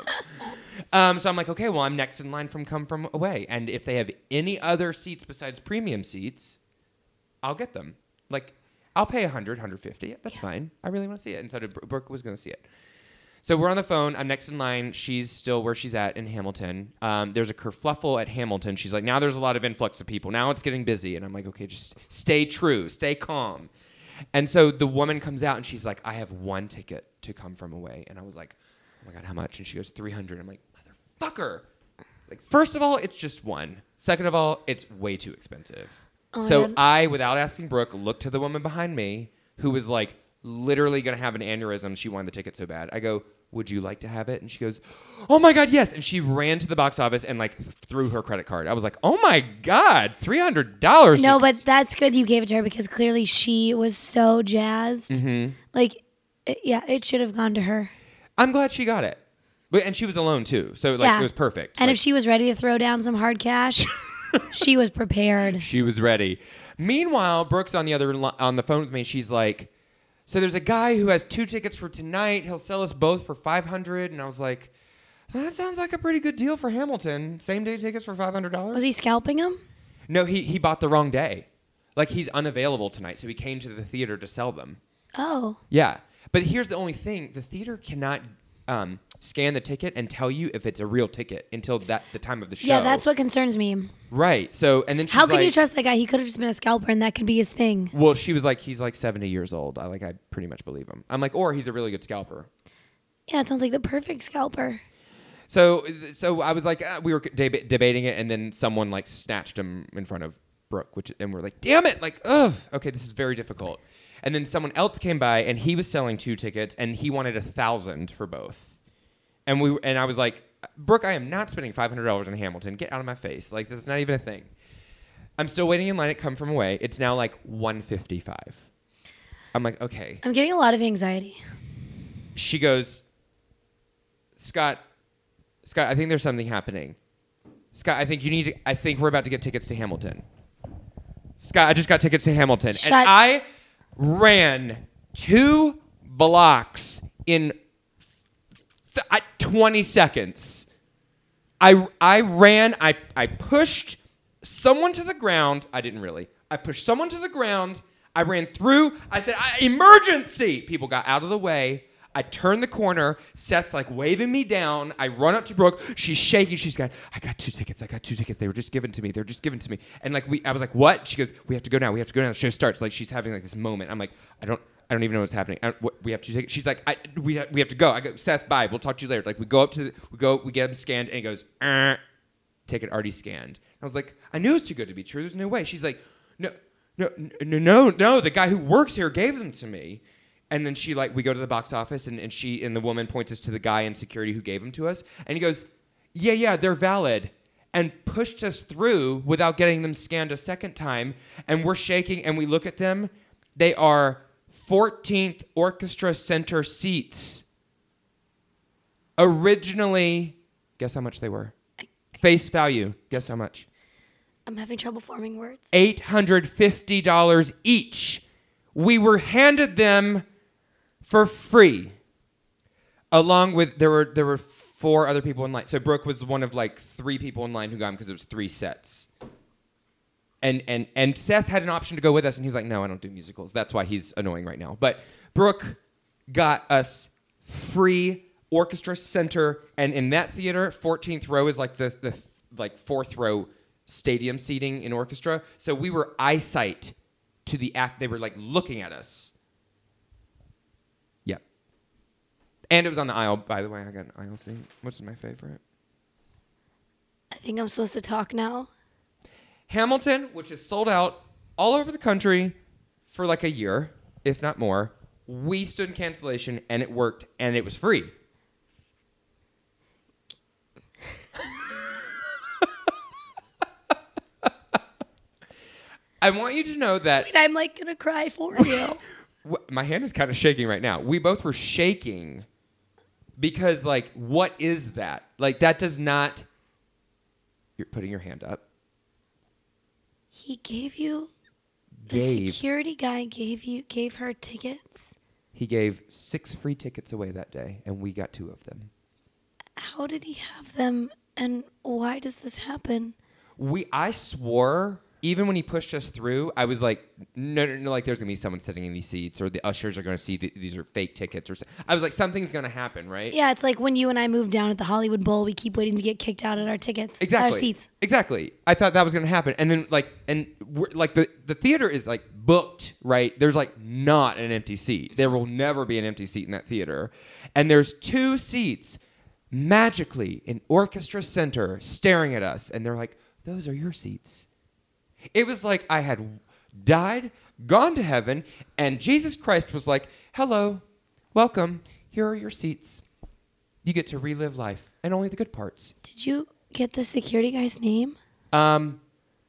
um, so I'm like, okay, well, I'm next in line from Come From Away. And if they have any other seats besides premium seats, I'll get them. Like, I'll pay one hundred, one hundred fifty. That's yeah. fine. I really want to see it. And so did Bro- Brooke was going to see it. So we're on the phone. I'm next in line. She's still where she's at in Hamilton. Um, there's a kerfluffle at Hamilton. She's like, now there's a lot of influx of people. Now it's getting busy. And I'm like, okay, just stay true. Stay calm. And so the woman comes out and she's like, I have one ticket to Come From Away. And I was like, oh my God, how much? And she goes, three hundred. I'm like, motherfucker. Like, first of all, it's just one. Second of all, it's way too expensive. Oh, so man. I, without asking Brooke, looked to the woman behind me who was like literally going to have an aneurysm. She wanted the ticket so bad. I go, would you like to have it? And she goes, oh my God, yes. And she ran to the box office and like threw her credit card. I was like, oh my God, three hundred dollars. No, but that's good you gave it to her because clearly she was so jazzed. Mm-hmm. Like, it, yeah, it should have gone to her. I'm glad she got it. But, and she was alone too. So like yeah. it was perfect. And like, if she was ready to throw down some hard cash, she was prepared. She was ready. Meanwhile, Brooke's on the other li- on the phone with me. She's like, so there's a guy who has two tickets for tonight. He'll sell us both for five hundred dollars. And I was like, that sounds like a pretty good deal for Hamilton. Same day tickets for five hundred dollars. Was he scalping him? No, he, he bought the wrong day. Like, he's unavailable tonight. So he came to the theater to sell them. Oh. Yeah. But here's the only thing. The theater cannot um, scan the ticket and tell you if it's a real ticket until that the time of the show. Yeah, that's what concerns me. Right. So, and then she's How can like, you trust that guy? He could have just been a scalper and that could be his thing. Well, she was like, he's like seventy years old. I like, I pretty much believe him. I'm like, or he's a really good scalper. Yeah, it sounds like the perfect scalper. So, so I was like, uh, we were deb- debating it, and then someone like snatched him in front of Brooke, which, and we're like, damn it, like, ugh, okay, this is very difficult. And then someone else came by, and he was selling two tickets, and he wanted a thousand for both. And we, and I was like, Brooke, I am not spending five hundred dollars on Hamilton. Get out of my face. Like, this is not even a thing. I'm still waiting in line at Come From Away. It's now like one fifty-five. I'm like, okay. I'm getting a lot of anxiety. She goes, Scott, Scott, I think there's something happening. Scott, I think you need to, I think we're about to get tickets to Hamilton. Scott, I just got tickets to Hamilton. Shut and I ran two blocks in th- I, twenty seconds. I, I ran, I, I pushed someone to the ground. I didn't really. I pushed someone to the ground. I ran through. I said, I, emergency. People got out of the way. I turn the corner. Seth's like waving me down. I run up to Brooke. She's shaking. She's got, I got two tickets. I got two tickets. They were just given to me. They're just given to me. And like we, I was like, what? She goes, we have to go now. We have to go now. The show starts. Like she's having like this moment. I'm like, I don't, I don't even know what's happening. I, what, we have two tickets. She's like, I, we, ha- we have to go. I go, Seth, bye. We'll talk to you later. Like we go up to, the, we go, we get him scanned, and he goes, uh, ticket already scanned. I was like, I knew it was too good to be true. There's no way. She's like, no, no, no, no, no. The guy who works here gave them to me. And then she like, we go to the box office and, and she and the woman points us to the guy in security who gave them to us. And he goes, yeah, yeah, they're valid. And pushed us through without getting them scanned a second time. And we're shaking and we look at them. They are fourteenth Orchestra Center seats. Originally, guess how much they were? Face value, guess how much? I'm having trouble forming words. eight hundred fifty dollars each. We were handed them for free, along with there were there were four other people in line. So Brooke was one of like three people in line who got them because it was three sets. And and and Seth had an option to go with us, and he was like, "No, I don't do musicals." That's why he's annoying right now. But Brooke got us free Orchestra Center, and in that theater, fourteenth row is like the the like fourth row stadium seating in orchestra. So we were eyesight to the act. They were like looking at us. Yep. And it was on the aisle, by the way. I got an aisle seat. Which is my favorite? I think I'm supposed to talk now. Hamilton, which is sold out all over the country for like a year, if not more. We stood in cancellation, and it worked, and it was free. I want you to know that... Wait, I'm like going to cry for you. My hand is kind of shaking right now. We both were shaking because, like, what is that? Like, that does not... You're putting your hand up. He gave you... Gave. The security guy gave you gave her tickets? He gave six free tickets away that day, and we got two of them. How did he have them, and why does this happen? We, I swore... Even when he pushed us through, I was like, no, no, no, like there's going to be someone sitting in these seats or the ushers are going to see th- these are fake tickets. Or so. I was like, something's going to happen, right? Yeah, it's like when you and I moved down at the Hollywood Bowl, we keep waiting to get kicked out at our tickets. Exactly. Our seats. Exactly. I thought that was going to happen. And then like, and we're, like the, the theater is like booked, right? There's like not an empty seat. There will never be an empty seat in that theater. And there's two seats magically in Orchestra Center staring at us. And they're like, those are your seats. It was like I had died, gone to heaven, and Jesus Christ was like, hello, welcome, here are your seats. You get to relive life, and only the good parts. Did you get the security guy's name? Um,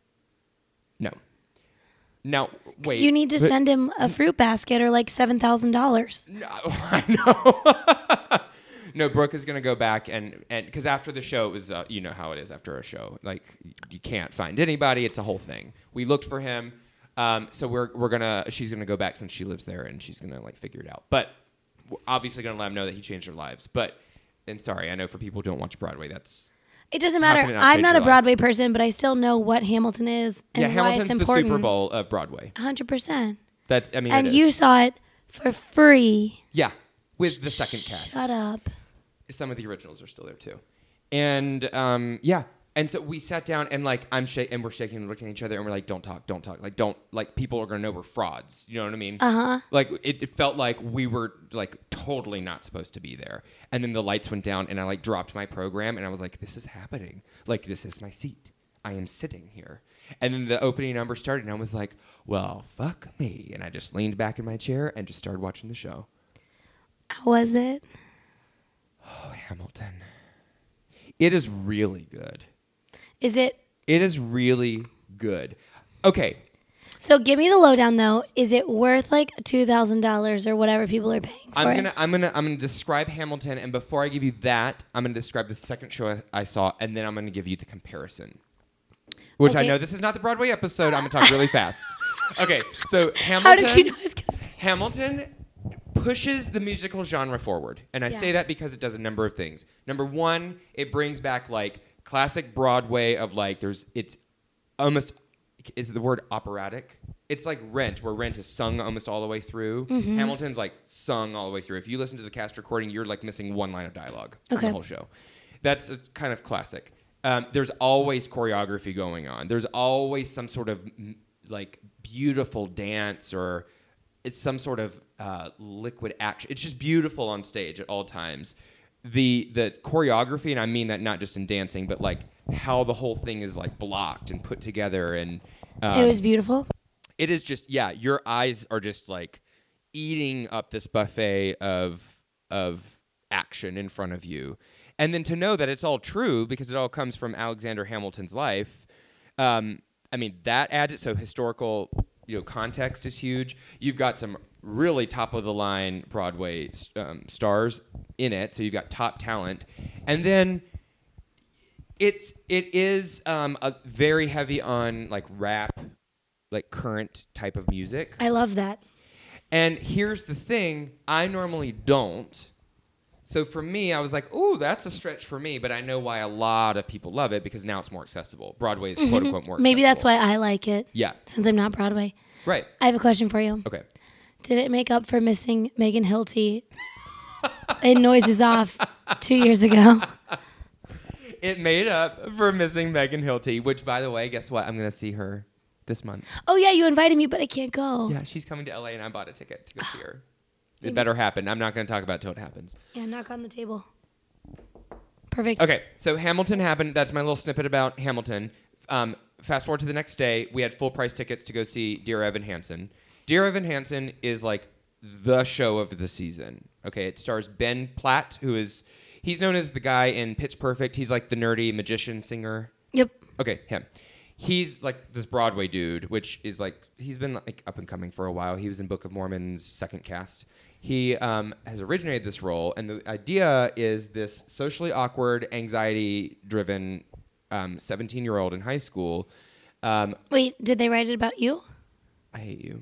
no. Now, wait. You need to but, send him a fruit basket or like seven thousand dollars. No, I know. No, Brooke is going to go back and, and because after the show, it was, uh, you know how it is after a show. Like, you can't find anybody. It's a whole thing. We looked for him. Um, so we're, we're going to, she's going to go back since she lives there and she's going to, like, figure it out. But we're obviously going to let him know that he changed their lives. But, and sorry, I know for people who don't watch Broadway, that's. It doesn't How matter. can it not I'm change not your a life? Broadway person, but I still know what Hamilton is and Yeah, why Hamilton's it's the important. Super Bowl of Broadway. one hundred percent. That's, I mean, And it you is. saw it for free. Yeah, with the second cast. Shut up. Some of the originals are still there too, and um, yeah, and so we sat down and like I'm shaking and we're shaking and looking at each other and we're like, don't talk, don't talk, like don't like people are gonna know we're frauds. You know what I mean? Uh huh. Like it, it felt like we were like totally not supposed to be there. And then the lights went down and I like dropped my program and I was like, this is happening. Like this is my seat. I am sitting here. And then the opening number started and I was like, well, fuck me. And I just leaned back in my chair and just started watching the show. How was it? Oh, Hamilton. It is really good. Is it? It is really good. Okay. So give me the lowdown though. Is it worth like two thousand dollars or whatever people are paying for I'm it? gonna I'm gonna I'm gonna describe Hamilton, and before I give you that, I'm gonna describe the second show I, I saw, and then I'm gonna give you the comparison. Which I Okay. know this is not the Broadway episode. I'm gonna talk really fast. Okay, so Hamilton. How did you know I was gonna say? Hamilton pushes the musical genre forward. And I Yeah. say that because it does a number of things. Number one, it brings back like classic Broadway of like there's it's almost is the word operatic? it's like Rent, where Rent is sung almost all the way through. Mm-hmm. Hamilton's like sung all the way through. If you listen to the cast recording, you're like missing one line of dialogue from Okay. the whole show. That's a kind of classic. Um, there's always choreography going on. There's always some sort of m- like beautiful dance, or it's some sort of uh, liquid action. It's just beautiful on stage at all times. The the choreography, and I mean that not just in dancing, but like how the whole thing is like blocked and put together, and um, It was beautiful. it is just, yeah, your eyes are just like eating up this buffet of of action in front of you. And then to know that it's all true because it all comes from Alexander Hamilton's life. Um, I mean, that adds it. So historical, you know, context is huge. You've got some really top of the line Broadway um, stars in it. So you've got top talent. And then it's, it is um, a very heavy on like rap, like current type of music. I love that. And here's the thing, I normally don't. So for me, I was like, "Ooh, that's a stretch for me," but I know why a lot of people love it because now it's more accessible. Broadway is quote unquote more accessible. Maybe that's why I like it. Yeah. Since I'm not Broadway. Right. I have a question for you. Okay. Did it make up for missing Megan Hilty in Noises Off two years ago? It made up for missing Megan Hilty, which, by the way, guess what? I'm going to see her this month. Oh, yeah, you invited me, but I can't go. Yeah, she's coming to L A, and I bought a ticket to go see her. It better happen. I'm not going to talk about it till it happens. Yeah, knock on the table. Perfect. Okay, so Hamilton happened. That's my little snippet about Hamilton. Um, fast forward to the next day, we had full price tickets to go see Dear Evan Hansen. Dear Evan Hansen is like the show of the season. Okay, it stars Ben Platt, who is, he's known as the guy in Pitch Perfect. He's like the nerdy magician singer. Yep. Okay, him. He's like this Broadway dude, which is like, he's been like up and coming for a while. He was in Book of Mormon's second cast. He um, has originated this role, and the idea is this socially awkward, anxiety-driven um, seventeen-year-old in high school. Um, Wait, did they write it about you? I hate you.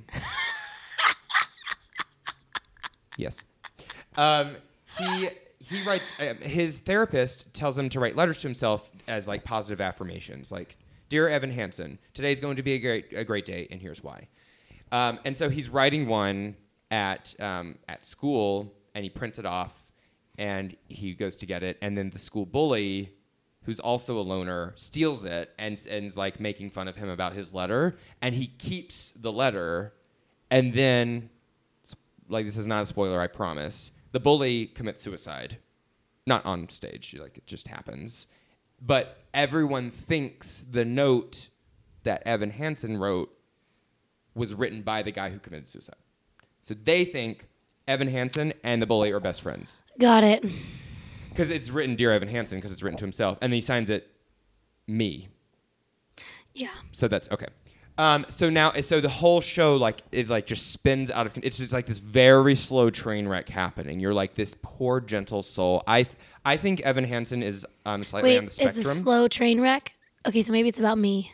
Yes. Um, he he writes. Uh, his therapist tells him to write letters to himself as like positive affirmations, like "Dear Evan Hansen, today's going to be a great a great day, and here's why." Um, and so he's writing one at um, at school, and he prints it off, and he goes to get it, and then the school bully, who's also a loner, steals it and and is like making fun of him about his letter, and he keeps the letter, and then, like, this is not a spoiler, I promise, the bully commits suicide, not on stage, like it just happens, but everyone thinks the note that Evan Hansen wrote was written by the guy who committed suicide. So they think Evan Hansen and the bully are best friends. Got it. Because it's written Dear Evan Hansen, because it's written to himself. And then he signs it me. Yeah. So that's okay. Um, so now, so the whole show, like, it like just spins out of, it's just like this very slow train wreck happening. You're like this poor, gentle soul. I th- I think Evan Hansen is um, slightly Wait, on the spectrum. it's a slow train wreck? Okay, so maybe it's about me.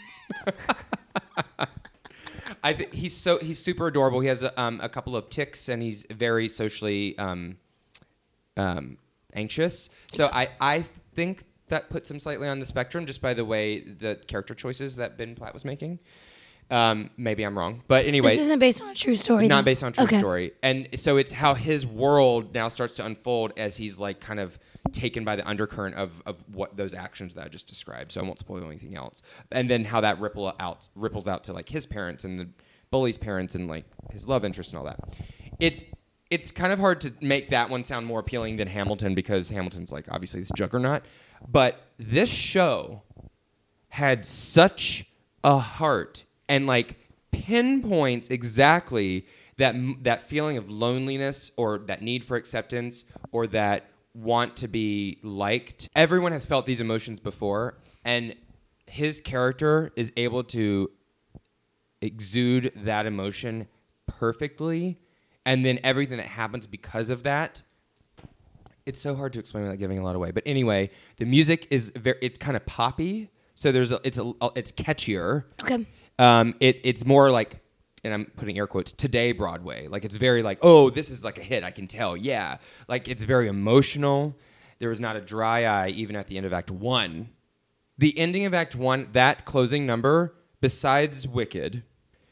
I th- he's so he's super adorable. He has a, um, a couple of tics, and he's very socially um, um, anxious. So I, I think that puts him slightly on the spectrum, just by the way the character choices that Ben Platt was making. Um, maybe I'm wrong, but anyway, This isn't based on a true story. not though. based on a true Okay. story. And so it's how his world now starts to unfold as he's like kind of taken by the undercurrent of, of what those actions that I just described. So I won't spoil anything else. And then how that ripple out ripples out to like his parents and the bully's parents and like his love interest and all that. It's it's kind of hard to make that one sound more appealing than Hamilton, because Hamilton's like obviously this juggernaut. But this show had such a heart and like pinpoints exactly that that feeling of loneliness or that need for acceptance or that want to be liked. Everyone has felt these emotions before, and his character is able to exude that emotion perfectly, and then everything that happens because of that. It's so hard to explain without giving a lot away. But anyway, the music is very, it's kind of poppy, so there's a, it's a, it's catchier. Okay. Um, it it's more like, and I'm putting air quotes, today Broadway. Like, it's very like, oh, this is like a hit, I can tell. Yeah. Like, it's very emotional. There was not a dry eye even at the end of Act One. The ending of Act One, that closing number, besides Wicked,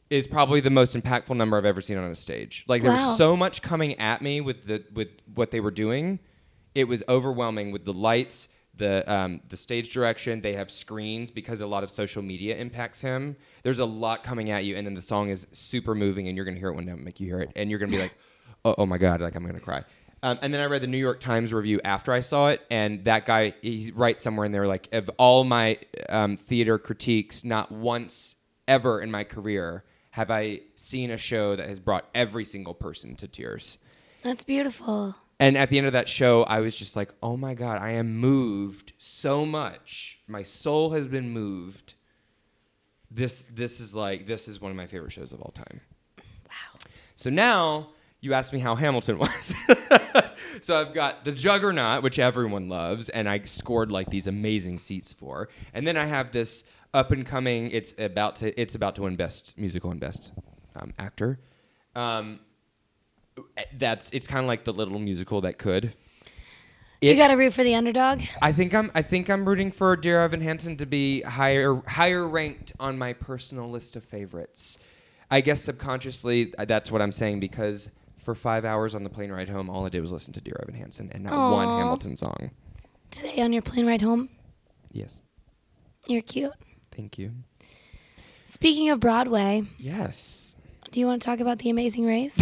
is probably the most impactful number I've ever seen on a stage. Like there Wow. was so much coming at me with the with what they were doing. It was overwhelming with the lights, the um, the stage direction. They have screens because a lot of social media impacts him. There's a lot coming at you, and then the song is super moving, and you're gonna hear it one day, I'll make you hear it, and you're gonna be like, oh, oh my god, like I'm gonna cry. Um, and then I read the New York Times review after I saw it, and that guy he writes somewhere in there like, of all my um, theater critiques, not once ever in my career have I seen a show that has brought every single person to tears. That's beautiful. And at the end of that show, I was just like, oh my God, I am moved so much. My soul has been moved. This this is like, this is one of my favorite shows of all time. Wow. So now you asked me how Hamilton was. So I've got the Juggernaut, which everyone loves, and I scored like these amazing seats for. And then I have this up and coming, it's about to it's about to win Best Musical and Best um, Actor. Um, that's it's kind of like the little musical that could. You It- got to root for the underdog. I think I'm I think I'm rooting for Dear Evan Hansen to be higher higher ranked on my personal list of favorites. I guess subconsciously uh, that's what I'm saying because for five hours on the plane ride home, all I did was listen to Dear Evan Hansen and not one Aw. Hamilton song. Today on your plane ride home, Yes, you're cute. thank you. Speaking of Broadway, Yes. do you want to talk about The Amazing Race?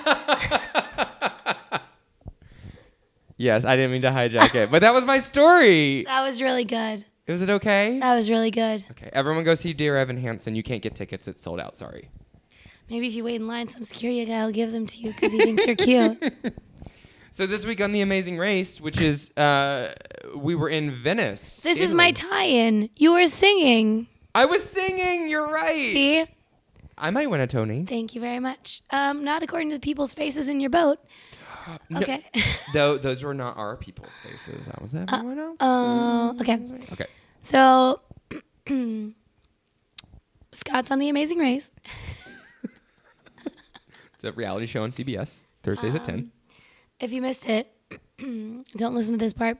Yes, I didn't mean to hijack it, but that was my story. That was really good. Was it okay? That was really good. Okay, everyone go see Dear Evan Hansen. You can't get tickets; it's sold out. Sorry. Maybe if you wait in line, some security guy will give them to you because he thinks you're cute. So this week on The Amazing Race, which is uh, we were in Venice. This is my Italy. tie-in. You were singing. I was singing. You're right. See? I might win a Tony. Thank you very much. Um, not according to the people's faces in your boat. No, Okay. Though those were not our people's faces. That was everyone else. Uh, okay. Okay. So, Scott's on The Amazing Race. It's a reality show on C B S Thursdays at ten. If you missed it, don't listen to this part.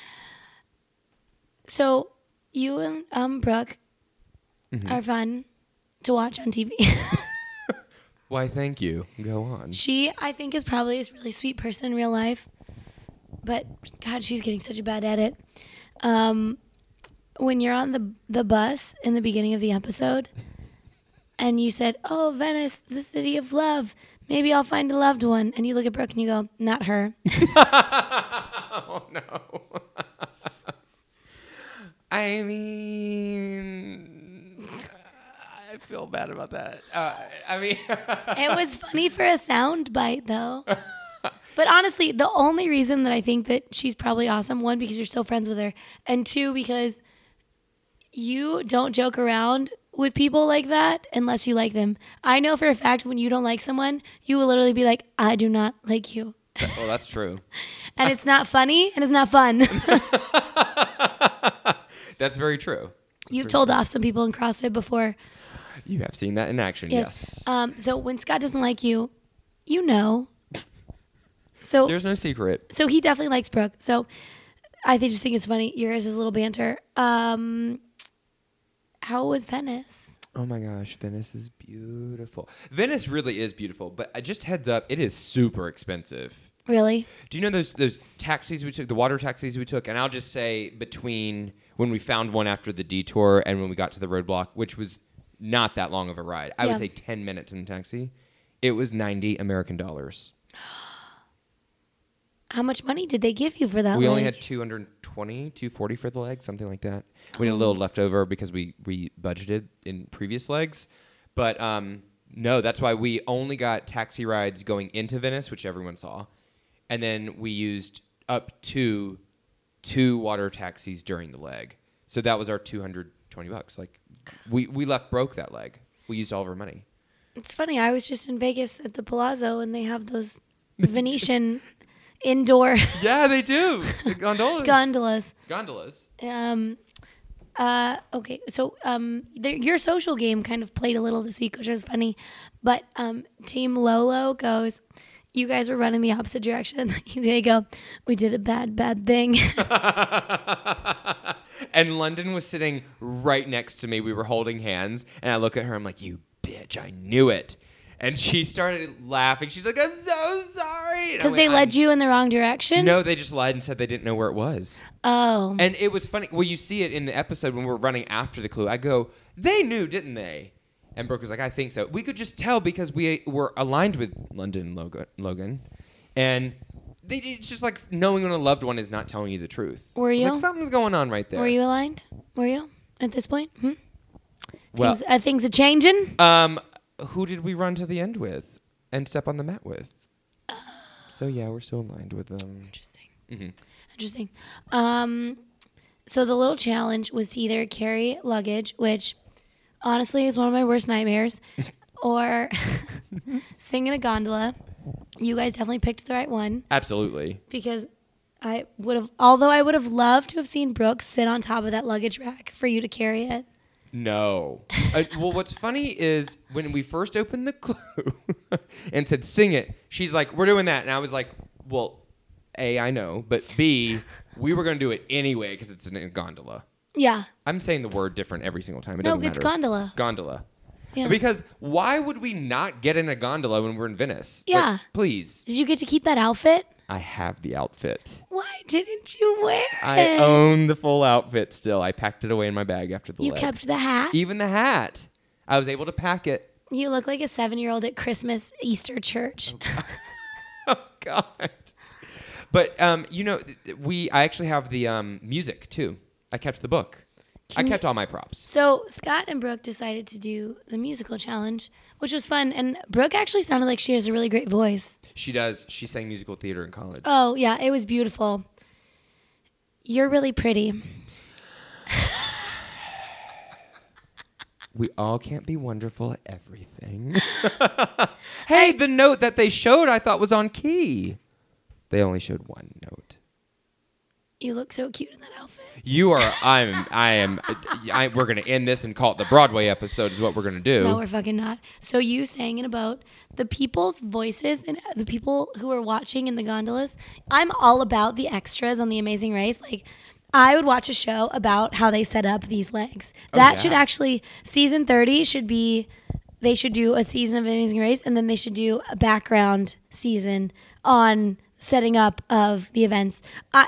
So, you and um, Brooke Mm-hmm. are fun to watch on T V. Why? Thank you. Go on. She, I think, is probably a really sweet person in real life. But, God, she's getting such a bad at it. Um, when you're on the the bus in the beginning of the episode, and you said, "Oh, Venice, the city of love. Maybe I'll find a loved one." And you look at Brooke and you go, "Not her." Oh no. I mean, I feel bad about that. Uh, I mean, It was funny for a sound bite, though. But honestly, the only reason that I think that she's probably awesome, one, because you're still friends with her, and two, because you don't joke around with people like that unless you like them. I know for a fact when you don't like someone, you will literally be like, "I do not like you." well, that's true. And it's not funny and it's not fun. That's very true. You've told off some people in CrossFit before. You have seen that in action. Yes. Um, so when Scott doesn't like you, you know. So There's no secret. so he definitely likes Brooke. So I think, just think it's funny. Yours is a little banter. Um, how was Venice? Oh my gosh, Venice is beautiful. Venice really is beautiful, but uh, just heads up, it is super expensive. Really? Do you know those those taxis we took, the water taxis we took? And I'll just say between when we found one after the detour and when we got to the roadblock, which was not that long of a ride, I Yeah. would say ten minutes in a taxi, it was ninety American dollars. How much money did they give you for that? We only leg? had two hundred twenty, two forty for the leg, something like that. We had a little left over because we, we budgeted in previous legs. But um, no, that's why we only got taxi rides going into Venice, which everyone saw. And then we used up to two water taxis during the leg. So that was our two hundred twenty bucks. Like we, we left broke that leg. We used all of our money. It's funny. I was just in Vegas at the Palazzo, and they have those Venetian indoor Yeah, they do. The gondolas. gondolas. Gondolas. Um, uh, okay, so um, the, your social game kind of played a little this week, which was funny. But um, Team Lolo goes, you guys were running the opposite direction. They go, we did a bad, bad thing. And London was sitting right next to me. We were holding hands, and I look at her. I'm like, "You bitch!" bitch, I knew it. And she started laughing. She's like, I'm so sorry. Because they led you in the wrong direction? No, they just lied and said they didn't know where it was. Oh. And it was funny. Well, you see it in the episode when we're running after the clue. I go, they knew, didn't they? And Brooke was like, I think so. We could just tell because we were aligned with London Logan. Logan. And they, it's just like knowing when a loved one is not telling you the truth. Were you? Like, something's going on right there. Were you aligned? Were you at this point? Hmm? Well, things, are things are changing? Um, who did we run to the end with and step on the mat with? Uh, so, yeah, we're still aligned with them. Interesting. Mm-hmm. Interesting. Um, so the little challenge was to either carry luggage, which honestly is one of my worst nightmares, or sing in a gondola. You guys definitely picked the right one. Absolutely. Because I would have, although I would have loved to have seen Brooke sit on top of that luggage rack for you to carry it. No. uh, well, what's funny is when we first opened the clue and said, sing it, she's like, we're doing that. And I was like, well, A, I know, but B, we were going to do it anyway because it's in a gondola. Yeah. I'm saying the word different every single time. It no, doesn't it's matter. gondola. Gondola. Yeah. Because why would we not get in a gondola when we're in Venice? Yeah. Like, please. Did you get to keep that outfit? I have the outfit. Why didn't you wear it? I own the full outfit still. I packed it away in my bag after the You leg. kept the hat? Even the hat. I was able to pack it. You look like a seven-year-old at Christmas Easter church. Oh, God. But, um, you know, we. I actually have the um, music, too. I kept the book. Can I kept you, all my props. So Scott and Brooke decided to do the musical challenge, which was fun. And Brooke actually sounded like she has a really great voice. She does. She sang musical theater in college. Oh, yeah. It was beautiful. You're really pretty. We all can't be wonderful at everything. Hey, the note that they showed I thought was on key. They only showed one note. You look so cute in that outfit. You are, I'm, I am, I, we're going to end this and call it the Broadway episode is what we're going to do. No, we're fucking not. So you sang in a boat. The people's voices and the people who were watching in the gondolas, I'm all about the extras on The Amazing Race. Like, I would watch a show about how they set up these legs. Oh, That yeah. should actually, season thirty should be, they should do a season of Amazing Race, and then they should do a background season on setting up of the events. I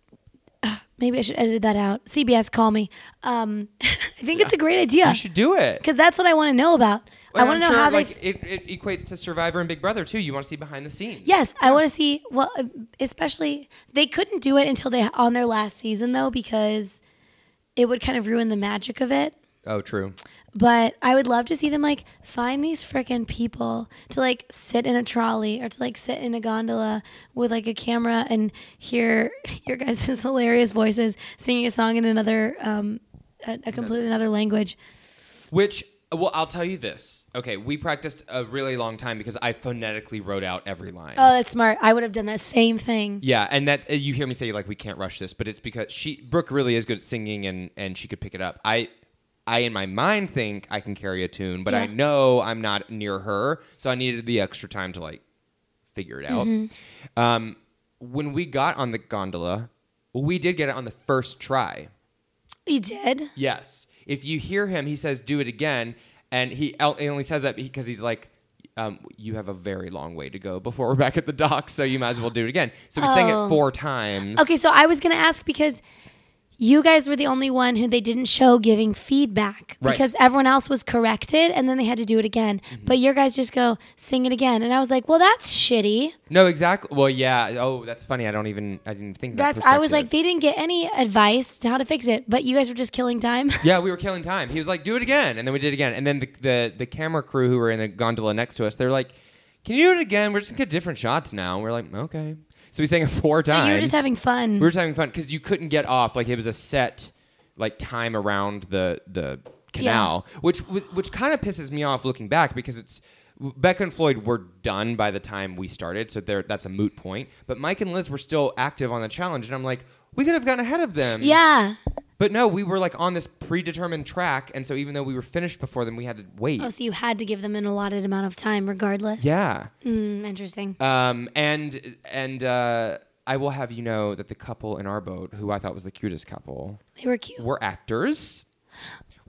Maybe I should edit that out. C B S, call me. Um, I think it's a great idea. You should do it. Because that's what I want to know about. Well, I want to I'm know sure, how like, they... it, it equates to Survivor and Big Brother, too. You want to see behind the scenes. Yes, I want to see... Well, especially... They couldn't do it until they on their last season, though, because it would kind of ruin the magic of it. Oh, true. But I would love to see them, like, find these frickin' people to, like, sit in a trolley or to, like, sit in a gondola with, like, a camera and hear your guys' hilarious voices singing a song in another, um, a, a completely another language. Which, well, I'll tell you this. Okay, we practiced a really long time because I phonetically wrote out every line. Oh, that's smart. I would have done that same thing. Yeah, and that uh, you hear me say, like, we can't rush this, but it's because she, Brooke really is good at singing and, and she could pick it up. I... I, in my mind, think I can carry a tune, but Yeah. I know I'm not near her, so I needed the extra time to, like, figure it out. Mm-hmm. Um, when we got on the gondola, we did get it on the first try. You did? Yes. If you hear him, he says, do it again, and he only says that because he's like, um, you have a very long way to go before we're back at the dock, so you might as well do it again. So we sang Oh. it four times. Okay, so I was going to ask because you guys were the only one who they didn't show giving feedback Right. because everyone else was corrected and then they had to do it again. Mm-hmm. But your guys just go sing it again, and I was like, well, that's shitty. No, exactly. Well, yeah. Oh, that's funny. I don't even, I didn't think of that That's I was like, perspective. they didn't get any advice to how to fix it, but you guys were just killing time. Yeah, we were killing time. He was like, do it again. And then we did it again. And then the, the, the camera crew who were in the gondola next to us, they're like, can you do it again? We're just going to get different shots now. And we're like, okay. So we sang it four So times. you were just having fun. We were just having fun because you couldn't get off. Like, it was a set like time around the the canal, which which, which kind of pisses me off looking back because it's Becca and Floyd were done by the time we started, so there that's a moot point. But Mike and Liz were still active on the challenge, and I'm like, we could have gotten ahead of them. Yeah. But no, we were like on this predetermined track, and so even though we were finished before them, we had to wait. Oh, so you had to give them an allotted amount of time regardless. Yeah. Mm, interesting. Um, and and uh, I will have you know that the couple in our boat, who I thought was the cutest couple, They were cute. were actors.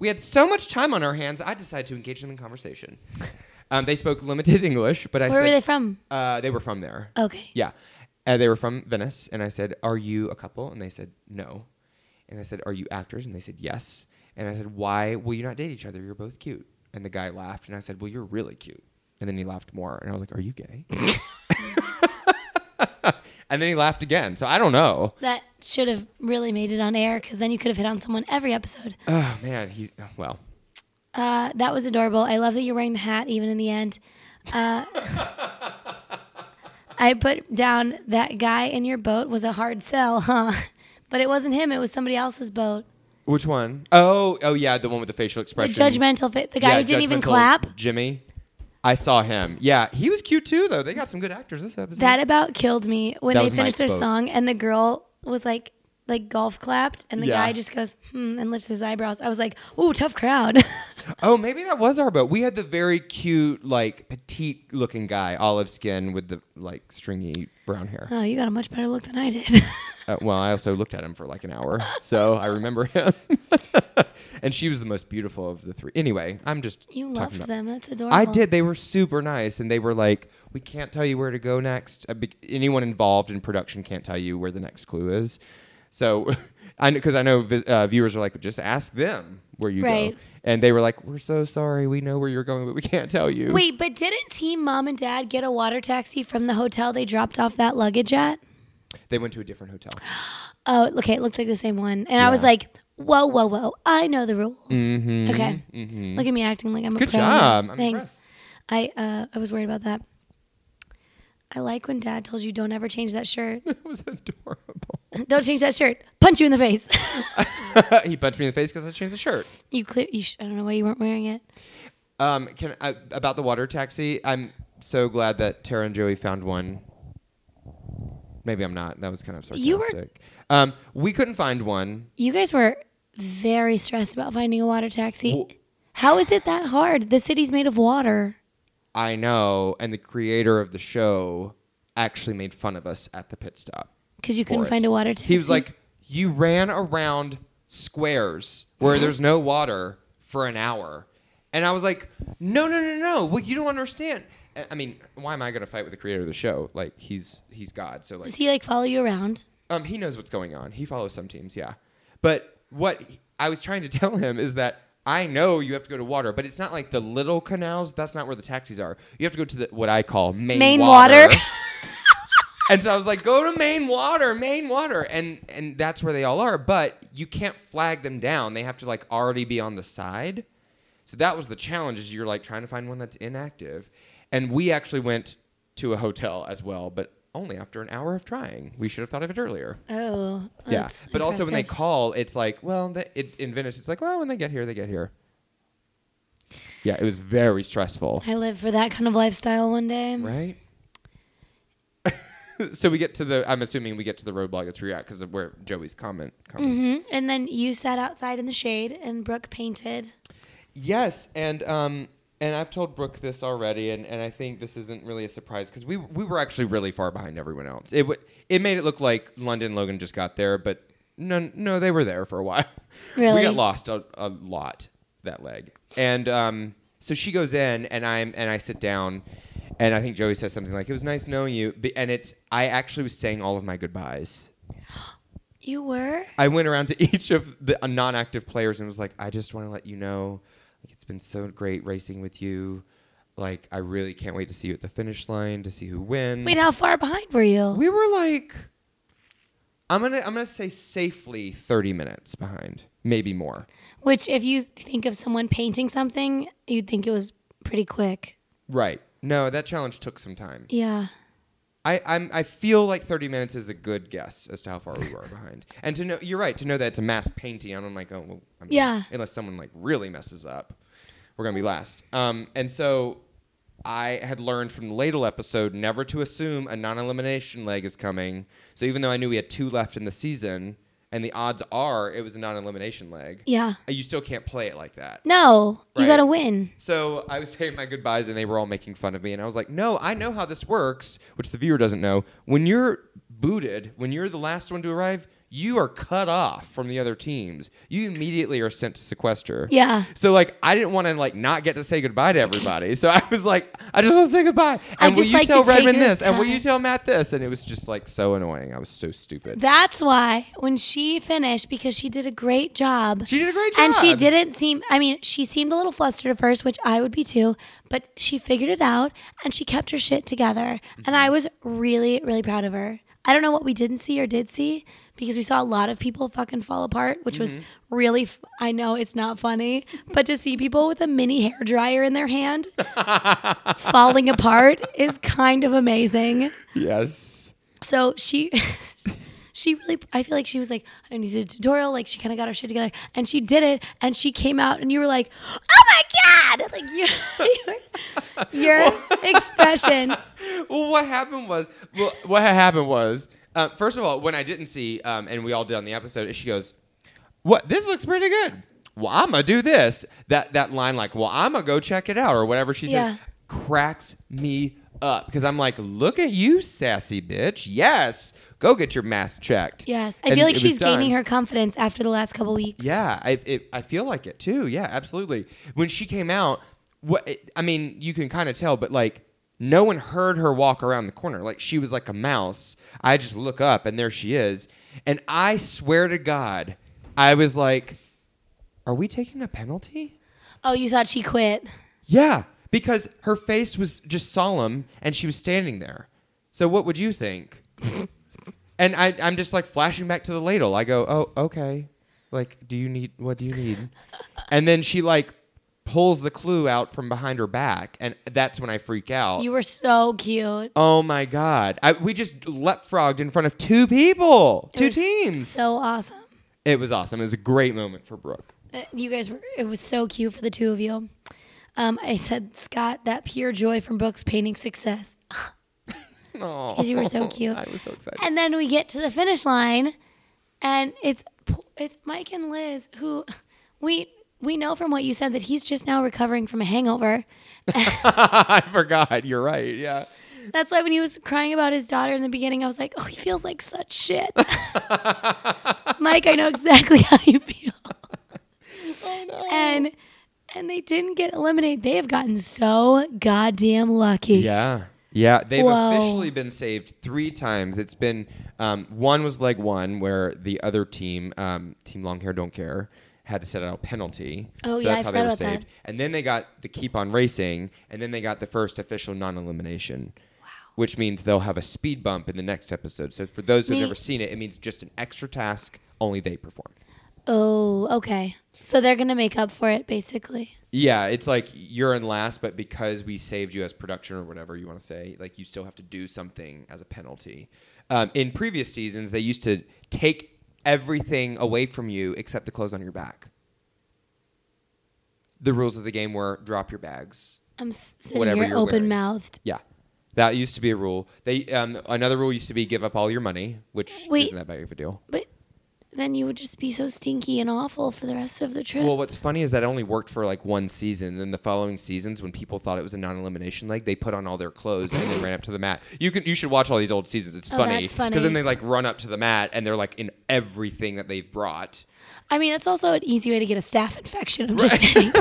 we had so much time on our hands, I decided to engage them in conversation. Um, they spoke limited English, but I Where said... were they from? Uh, they were from there. Okay. Yeah. Uh, they were from Venice, and I said, are you a couple? And they said, no. And I said, are you actors? And they said, yes. And I said, why will you not date each other? You're both cute. And the guy laughed, and I said, well, you're really cute. And then he laughed more, and I was like, are you gay? And then he laughed again. So I don't know. That should have really made it on air, because then you could have hit on someone every episode. Oh, man. He, well. Uh, that was adorable. I love that you're wearing the hat even in the end. Uh, I put down that guy in your boat was a hard sell, huh? But it wasn't him. It was somebody else's boat. Which one? Oh, oh yeah, the one with the facial The expression. judgmental fit. The guy Yeah, who didn't even judgmental clap. Jimmy. I saw him. Yeah, he was cute too, though. They got some good actors this episode. That about killed me when That they was finished their Mike's boat. song and the girl was like, like golf clapped, and the Yeah. guy just goes, hmm, and lifts his eyebrows. I was like, ooh, tough crowd. Oh, maybe that was our boat. We had the very cute, like, petite-looking guy, olive skin with the, like, stringy brown hair. Oh, you got a much better look than I did. Uh, well, I also looked at him for, like, an hour, so I remember him. And she was the most beautiful of the three. Anyway, I'm just You talking loved about- them. That's adorable. I did. They were super nice, and they were like, we can't tell you where to go next. Uh, be- anyone involved in production can't tell you where the next clue is. So, I because I know vi- uh, viewers are like, just ask them where you Right. go. And they were like, we're so sorry. We know where you're going, but we can't tell you. Wait, but didn't Team Mom and Dad get a water taxi from the hotel they dropped off that luggage at? They went to a different hotel. Oh, okay. It looked like the same one. And I was Yeah. like, whoa, whoa, whoa. I know the rules. Mm-hmm. Okay. Mm-hmm. Look at me acting like I'm a Good pro now. job. I'm Thanks. impressed. I uh, I was worried about that. I like when Dad told you don't ever change that shirt. It was adorable. Don't change that shirt. Punch you in the face. He punched me in the face because I changed the shirt. you clear. You sh- I don't know why you weren't wearing it. Um, can I, about the water taxi, I'm so glad that Tara and Joey found one. Maybe I'm not. That was kind of sarcastic. You were- Um, we couldn't find one. You guys were very stressed about finding a water taxi. Well- How is it that hard? The city's made of water. I know, and the creator of the show actually made fun of us at the pit stop. Because you couldn't for it. find a water taxi. He was like, you ran around squares where there's no water for an hour. And I was like, no, no, no, no. Well, you don't understand. I- I mean, why am I going to fight with the creator of the show? Like, he's he's God. So, like, Does he like follow you around? um, he knows what's going on. He follows some teams, yeah. But what he- I was trying to tell him is that I know you have to go to water, but it's not like the little canals. That's not where the taxis are. You have to go to the, what I call main, Main water. water. And so I was like, go to main water, main water. And and that's where they all are. But you can't flag them down. They have to like already be on the side. So that was the challenge is you're like trying to find one that's inactive. And we actually went to a hotel as well, but only after an hour of trying. We should have thought of it earlier. Oh. Yeah. that's But also when they impressive. call, it's like, well, the, it, in Venice, it's like, well, when they get here, they get here. Yeah, it was very stressful. I live for that kind of lifestyle one day. Right? So we get to the, I'm assuming we get to the roadblock that's where you're at because of where Joey's comment. comment. hmm And then you sat outside in the shade and Brooke painted. Yes, and um, and I've told Brooke this already, and, and I think this isn't really a surprise because we we were actually really far behind everyone else. It w- it made it look like London and Logan just got there, but no, no, they were there for a while. Really? We got lost a, a lot that leg, and um, so she goes in, and I'm and I sit down. And I think Joey says something like, it was nice knowing you. B- And it's, I actually was saying all of my goodbyes. You were? I went around to each of the uh, non-active players and was like, I just want to let you know, like, it's been so great racing with you. Like, I really can't wait to see you at the finish line, to see who wins. Wait, how far behind were you? We were like, I'm going to, I'm going to say safely thirty minutes behind, maybe more. Which, if you think of someone painting something, you'd think it was pretty quick. Right. No, that challenge took some time. Yeah. I, I'm, I feel like thirty minutes is a good guess as to how far we were behind. And to know, you're right, to know that it's a mass painting, I'm like, oh, well, I mean, Yeah. unless someone like really messes up, we're going to be last. Um, and so I had learned from the ladle episode never to assume a non-elimination leg is coming. So even though I knew we had two left in the season, and the odds are it was a non-elimination leg, Yeah. you still can't play it like that. No, you Right. got to win. So I was saying my goodbyes, and they were all making fun of me. And I was like, no, I know how this works, which the viewer doesn't know. When you're booted, when you're the last one to arrive, you are cut off from the other teams. You immediately are sent to sequester. Yeah. So like I didn't want to like not get to say goodbye to everybody. So I was like, I just want to say goodbye. I And will just you like tell to take Redmond this this? And will time. you tell Matt this? And it was just like so annoying. I was so stupid. That's why when she finished, because she did a great job. She did a great job. And she didn't seem, I mean, she seemed a little flustered at first, which I would be too, but she figured it out and she kept her shit together. Mm-hmm. And I was really, really proud of her. I don't know what we didn't see or did see because we saw a lot of people fucking fall apart, which was Mm-hmm. really, f- I know it's not funny, but to see people with a mini hair dryer in their hand falling apart is kind of amazing. Yes. So she, she really, I feel like she was like, I need a tutorial. Like she kind of got her shit together and she did it and she came out and you were like, oh my God. Like you, your, your expression. Well, what happened was, well, what had happened was, uh, first of all, when I didn't see, um, and we all did on the episode, is she goes, "What? This looks pretty good. Well, I'm gonna do this." That that line, like, "Well, I'm gonna go check it out," or whatever she Yeah. said, cracks me up because I'm like, "Look at you, sassy bitch! Yes, go get your mask checked." Yes. I And feel like it was she's gaining done. her confidence after the last couple weeks. Yeah, I it, I feel like it too. Yeah, absolutely. When she came out, what I mean, you can kind of tell, but like no one heard her walk around the corner. Like she was like a mouse. I just look up and there she is. And I swear to God, I was like, "Are we taking a penalty?" Oh, you thought she quit. Yeah, because her face was just solemn and she was standing there. So what would you think? And I, I'm just like flashing back to the ladle. I go, "Oh, okay. Like, do you need, what do you need?" And then she like pulls the clue out from behind her back. And that's when I freak out. You were so cute. Oh my God. I, we just leapfrogged in front of two people, It two was teams. So awesome. It was awesome. It was a great moment for Brooke. Uh, You guys were, it was so cute for the two of you. Um, I said, Scott, that pure joy from Brooke's painting success. Because you were so cute. I was so excited. And then we get to the finish line, and it's it's Mike and Liz who we we know from what you said that he's just now recovering from a hangover. I forgot. You're right. Yeah. That's why when he was crying about his daughter in the beginning, I was like, oh, he feels like such shit. Mike, I know exactly how you feel. Oh, no. And and they didn't get eliminated. They have gotten so goddamn lucky. Yeah. Yeah. They've Whoa. officially been saved three times. It's been um, one was leg one where the other team, um, Team Long Hair Don't Care, had to set out a penalty. Oh, so yeah, that's I how forgot they were about saved. that. And then they got the Keep on Racing, and then they got the first official non-elimination. Wow. Which means they'll have a speed bump in the next episode. So for those who've Me- never seen it, it means just an extra task only they perform. Oh, okay. So they're going to make up for it, basically. Yeah, it's like you're in last, but because we saved you as production or whatever you want to say, like you still have to do something as a penalty. Um, in previous seasons, they used to take everything away from you except the clothes on your back. The rules of the game were drop your bags. I'm s- sitting Whatever here you're open wearing. mouthed. Yeah, that used to be a rule. They um, another rule used to be give up all your money, which Wait. isn't that big of a deal. But then you would just be so stinky and awful for the rest of the trip. Well, what's funny is that only worked for like one season. Then the following seasons, when people thought it was a non-elimination leg, they put on all their clothes and then ran up to the mat. You can you should watch all these old seasons. It's Oh, funny that's funny. because then they like run up to the mat and they're like in everything that they've brought. I mean, it's also an easy way to get a staph infection. I'm just saying.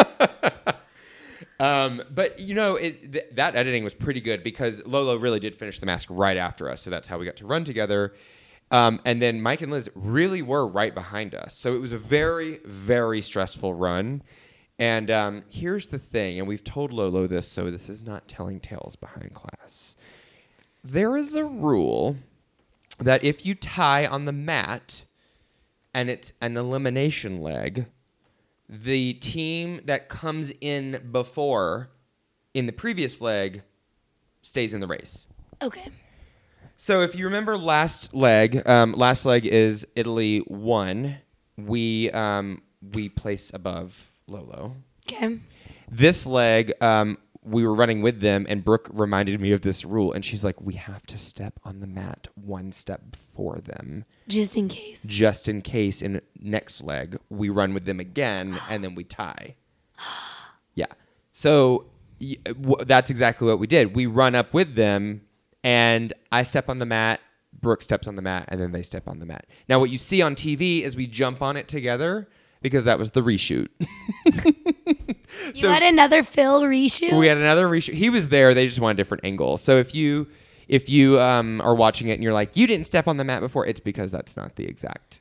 Um, but you know, it, th- that editing was pretty good because Lolo really did finish the mask right after us, so that's how we got to run together. Um, and then Mike and Liz really were right behind us, so it was a very, very stressful run. And um, here's the thing, and we've told Lolo this, so this is not telling tales behind class. There is a rule that if you tie on the mat and it's an elimination leg, the team that comes in before in the previous leg stays in the race. Okay. So if you remember last leg, um, last leg is Italy won. We um, we place above Lolo. Okay. This leg, um, we were running with them, and Brooke reminded me of this rule, and she's like, "We have to step on the mat one step before them, Just in case. just in case." In next leg, we run with them again, and then we tie. Yeah. So y- w- that's exactly what we did. We run up with them, and I step on the mat. Brooke steps on the mat, and then they step on the mat. Now, what you see on T V is we jump on it together because that was the reshoot. You So had another Phil reshoot? we had another reshoot. He was there. They just want a different angle. So if you if you um, are watching it and you're like, you didn't step on the mat before, it's because that's not the exact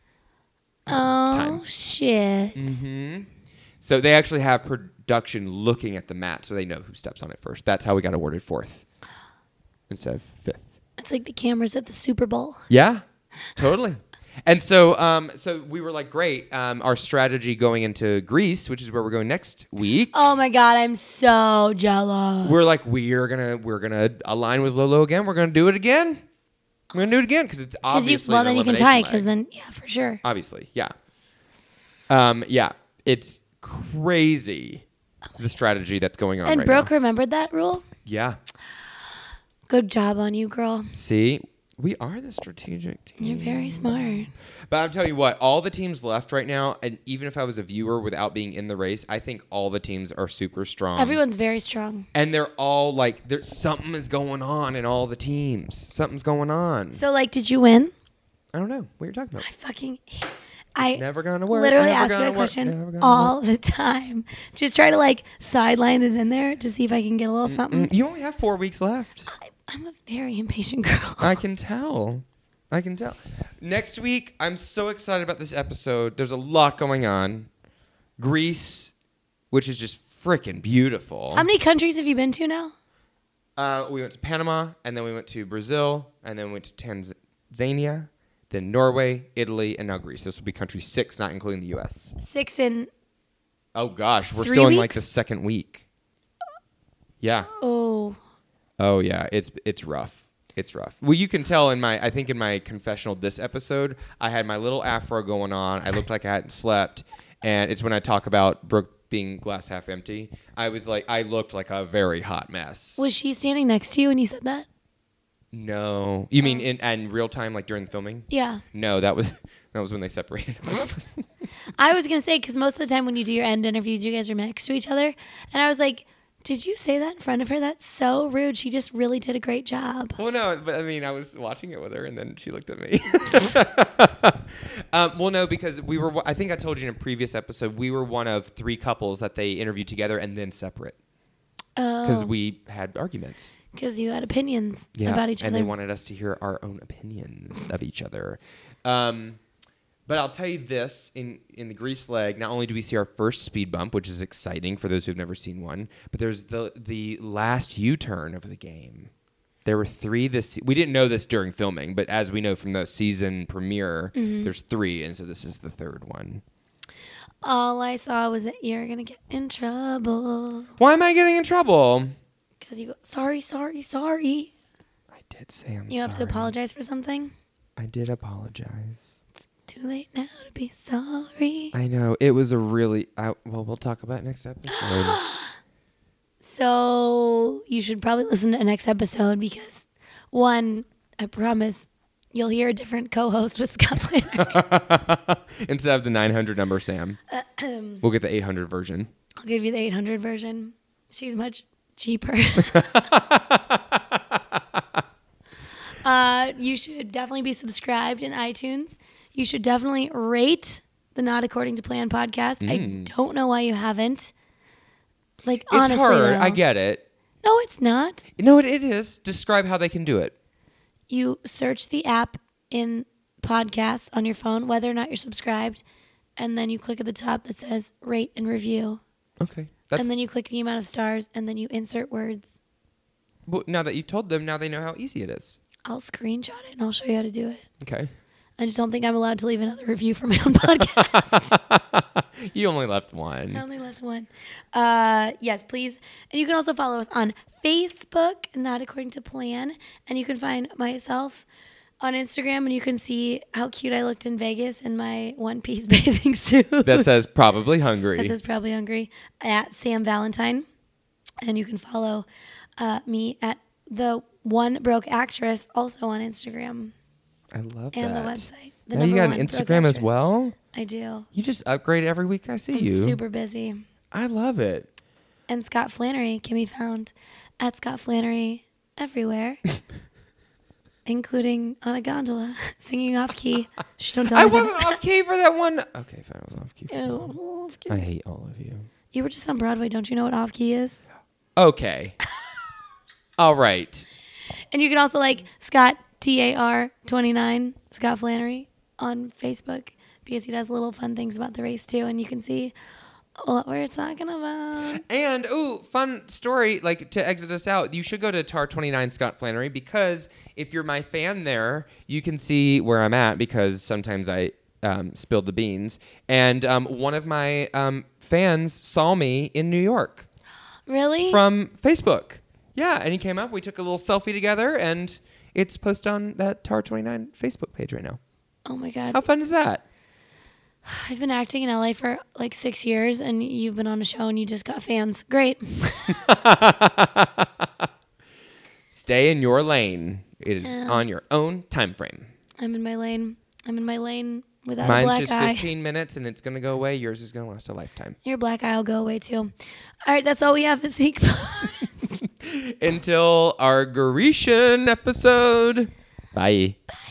Oh, time. shit. Mm-hmm. So they actually have production looking at the mat so they know who steps on it first. That's how we got awarded fourth instead of fifth. It's like the cameras at the Super Bowl. Yeah, totally. And so um, so we were like, great. Um, our strategy going into Greece, which is where we're going next week. Oh my God, I'm so jealous. We're like, we're gonna we're gonna align with Lolo again. We're gonna do it again. We're gonna do it again because it's Because you, obviously well, an then you can elimination tie leg. because then, yeah, for sure. Obviously, yeah. Um, yeah, it's crazy the strategy that's going on And right Brooke now. remembered that rule? Yeah. Good job on you, girl. See, we are the strategic team. You're very smart. But I'm telling you what, all the teams left right now, and even if I was a viewer without being in the race, I think all the teams are super strong. Everyone's very strong. And they're all like, there's something is going on in all the teams. Something's going on. So, like, did you win? I don't know what you're talking about. I fucking, I Never gonna work. literally never ask gonna that work, question never gonna all the time. Just try to, like, sideline it in there to see if I can get a little something. Mm, You only have four weeks left. I, I'm a very impatient girl. I can tell. I can tell. Next week, I'm so excited about this episode. There's a lot going on. Greece, which is just freaking beautiful. How many countries have you been to now? Uh, we went to Panama, and then we went to Brazil, and then we went to Tanzania, then Norway, Italy, and now Greece. This will be country six, not including the U S. Six in, Oh gosh, we're Three still in like weeks? the second week. Yeah. oh, Oh yeah, it's it's rough. It's rough. Well, you can tell in my, I think in my confessional this episode, I had my little afro going on. I looked like I hadn't slept, and it's when I talk about Brooke being glass half empty. I was like, I looked like a very hot mess. was she standing next to you when you said that? No, you mean in, in real time, like during the filming? Yeah. No, that was that was when they separated us. I was going to say, because most of the time when you do your end interviews, you guys are next to each other. And I was like, did you say that in front of her? That's so rude. She just really did a great job. Well, no, but I mean, I was watching it with her, and then she looked at me. um, well, no, because we were. I think I told you in a previous episode, we were one of three couples that they interviewed together and then separate because Oh, we had arguments. because you had opinions Yeah, about each and other. they wanted us to hear our own opinions of each other. Um, but I'll tell you this: in in the Grease leg, not only do we see our first speed bump, which is exciting for those who've never seen one, but there's the the last U-turn of the game. There were three this. Se- we didn't know this during filming, but as we know from the season premiere, Mm-hmm. there's three, and so this is the third one. All I saw was that you're going to get in trouble. Why am I getting in trouble? Because you go, sorry, sorry, sorry. I did say I'm You have to sorry. apologize for something. I did apologize. Too late now to be sorry. I know it was a really. I, well, we'll talk about it next episode. So you should probably listen to the next episode because, one, I promise you'll hear a different co-host with Scott Planner. Instead of the nine hundred number, Sam, we'll get the eight hundred version. I'll give you the eight hundred version. She's much cheaper. uh, you should definitely be subscribed in iTunes. You should definitely rate the Not According to Plan podcast. I Mm. don't know why you haven't. Like, It's honestly, hard. though. I get it. No, it's not. No, it, it is. Describe how they can do it. You search the app in podcasts on your phone, whether or not you're subscribed, and then you click at the top that says rate and review. Okay. That's And then you click the amount of stars, and then you insert words. well, now that you've told them, now they know how easy it is. I'll screenshot it and I'll show you how to do it. Okay. I just don't think I'm allowed to leave another review for my own podcast. You only left I one. only left one. Uh, yes, please. And you can also follow us on Facebook, Not According to Plan. And you can find myself on Instagram, and you can see how cute I looked in Vegas in my one-piece bathing suit. That says probably hungry. That says probably hungry, at Sam Valentine. And you can follow uh, me at the One Broke Actress, also on Instagram I love and that. the website. The Now you number got one an Broke Instagram as Actress. well? I do. You just upgrade every week I see I'm you. super busy. I love it. And Scott Flannery can be found at Scott Flannery everywhere. including on a gondola, singing off key. Shh, don't tell I us that. wasn't off key for that one. Okay, fine. I was off key. Ew, off key. I hate all of you. You were just on Broadway. Don't you know what off key is? Okay. All right. And you can also like Scott T A R twenty-nine, Scott Flannery on Facebook, because he does little fun things about the race too, and you can see what we're talking about. And ooh, fun story, like to exit us out, you should go to Tar twenty-nine Scott Flannery, because if you're my fan there, you can see where I'm at, because sometimes I um, spilled the beans. And um, one of my um, fans saw me in New York. Really? From Facebook. Yeah, and he came up, we took a little selfie together, and it's posted on that Tar twenty-nine Facebook page right now. Oh my God. How fun is that? I've been acting in L A for like six years, and you've been on a show and you just got fans. Great. Stay in your lane. It is Yeah. on your own time frame. I'm in my lane. I'm in my lane without Mine's a black just eye. fifteen minutes, and it's going to go away. Yours is going to last a lifetime. Your black eye will go away too. All right, that's all we have this week. Until our Grecian episode. Bye. Bye.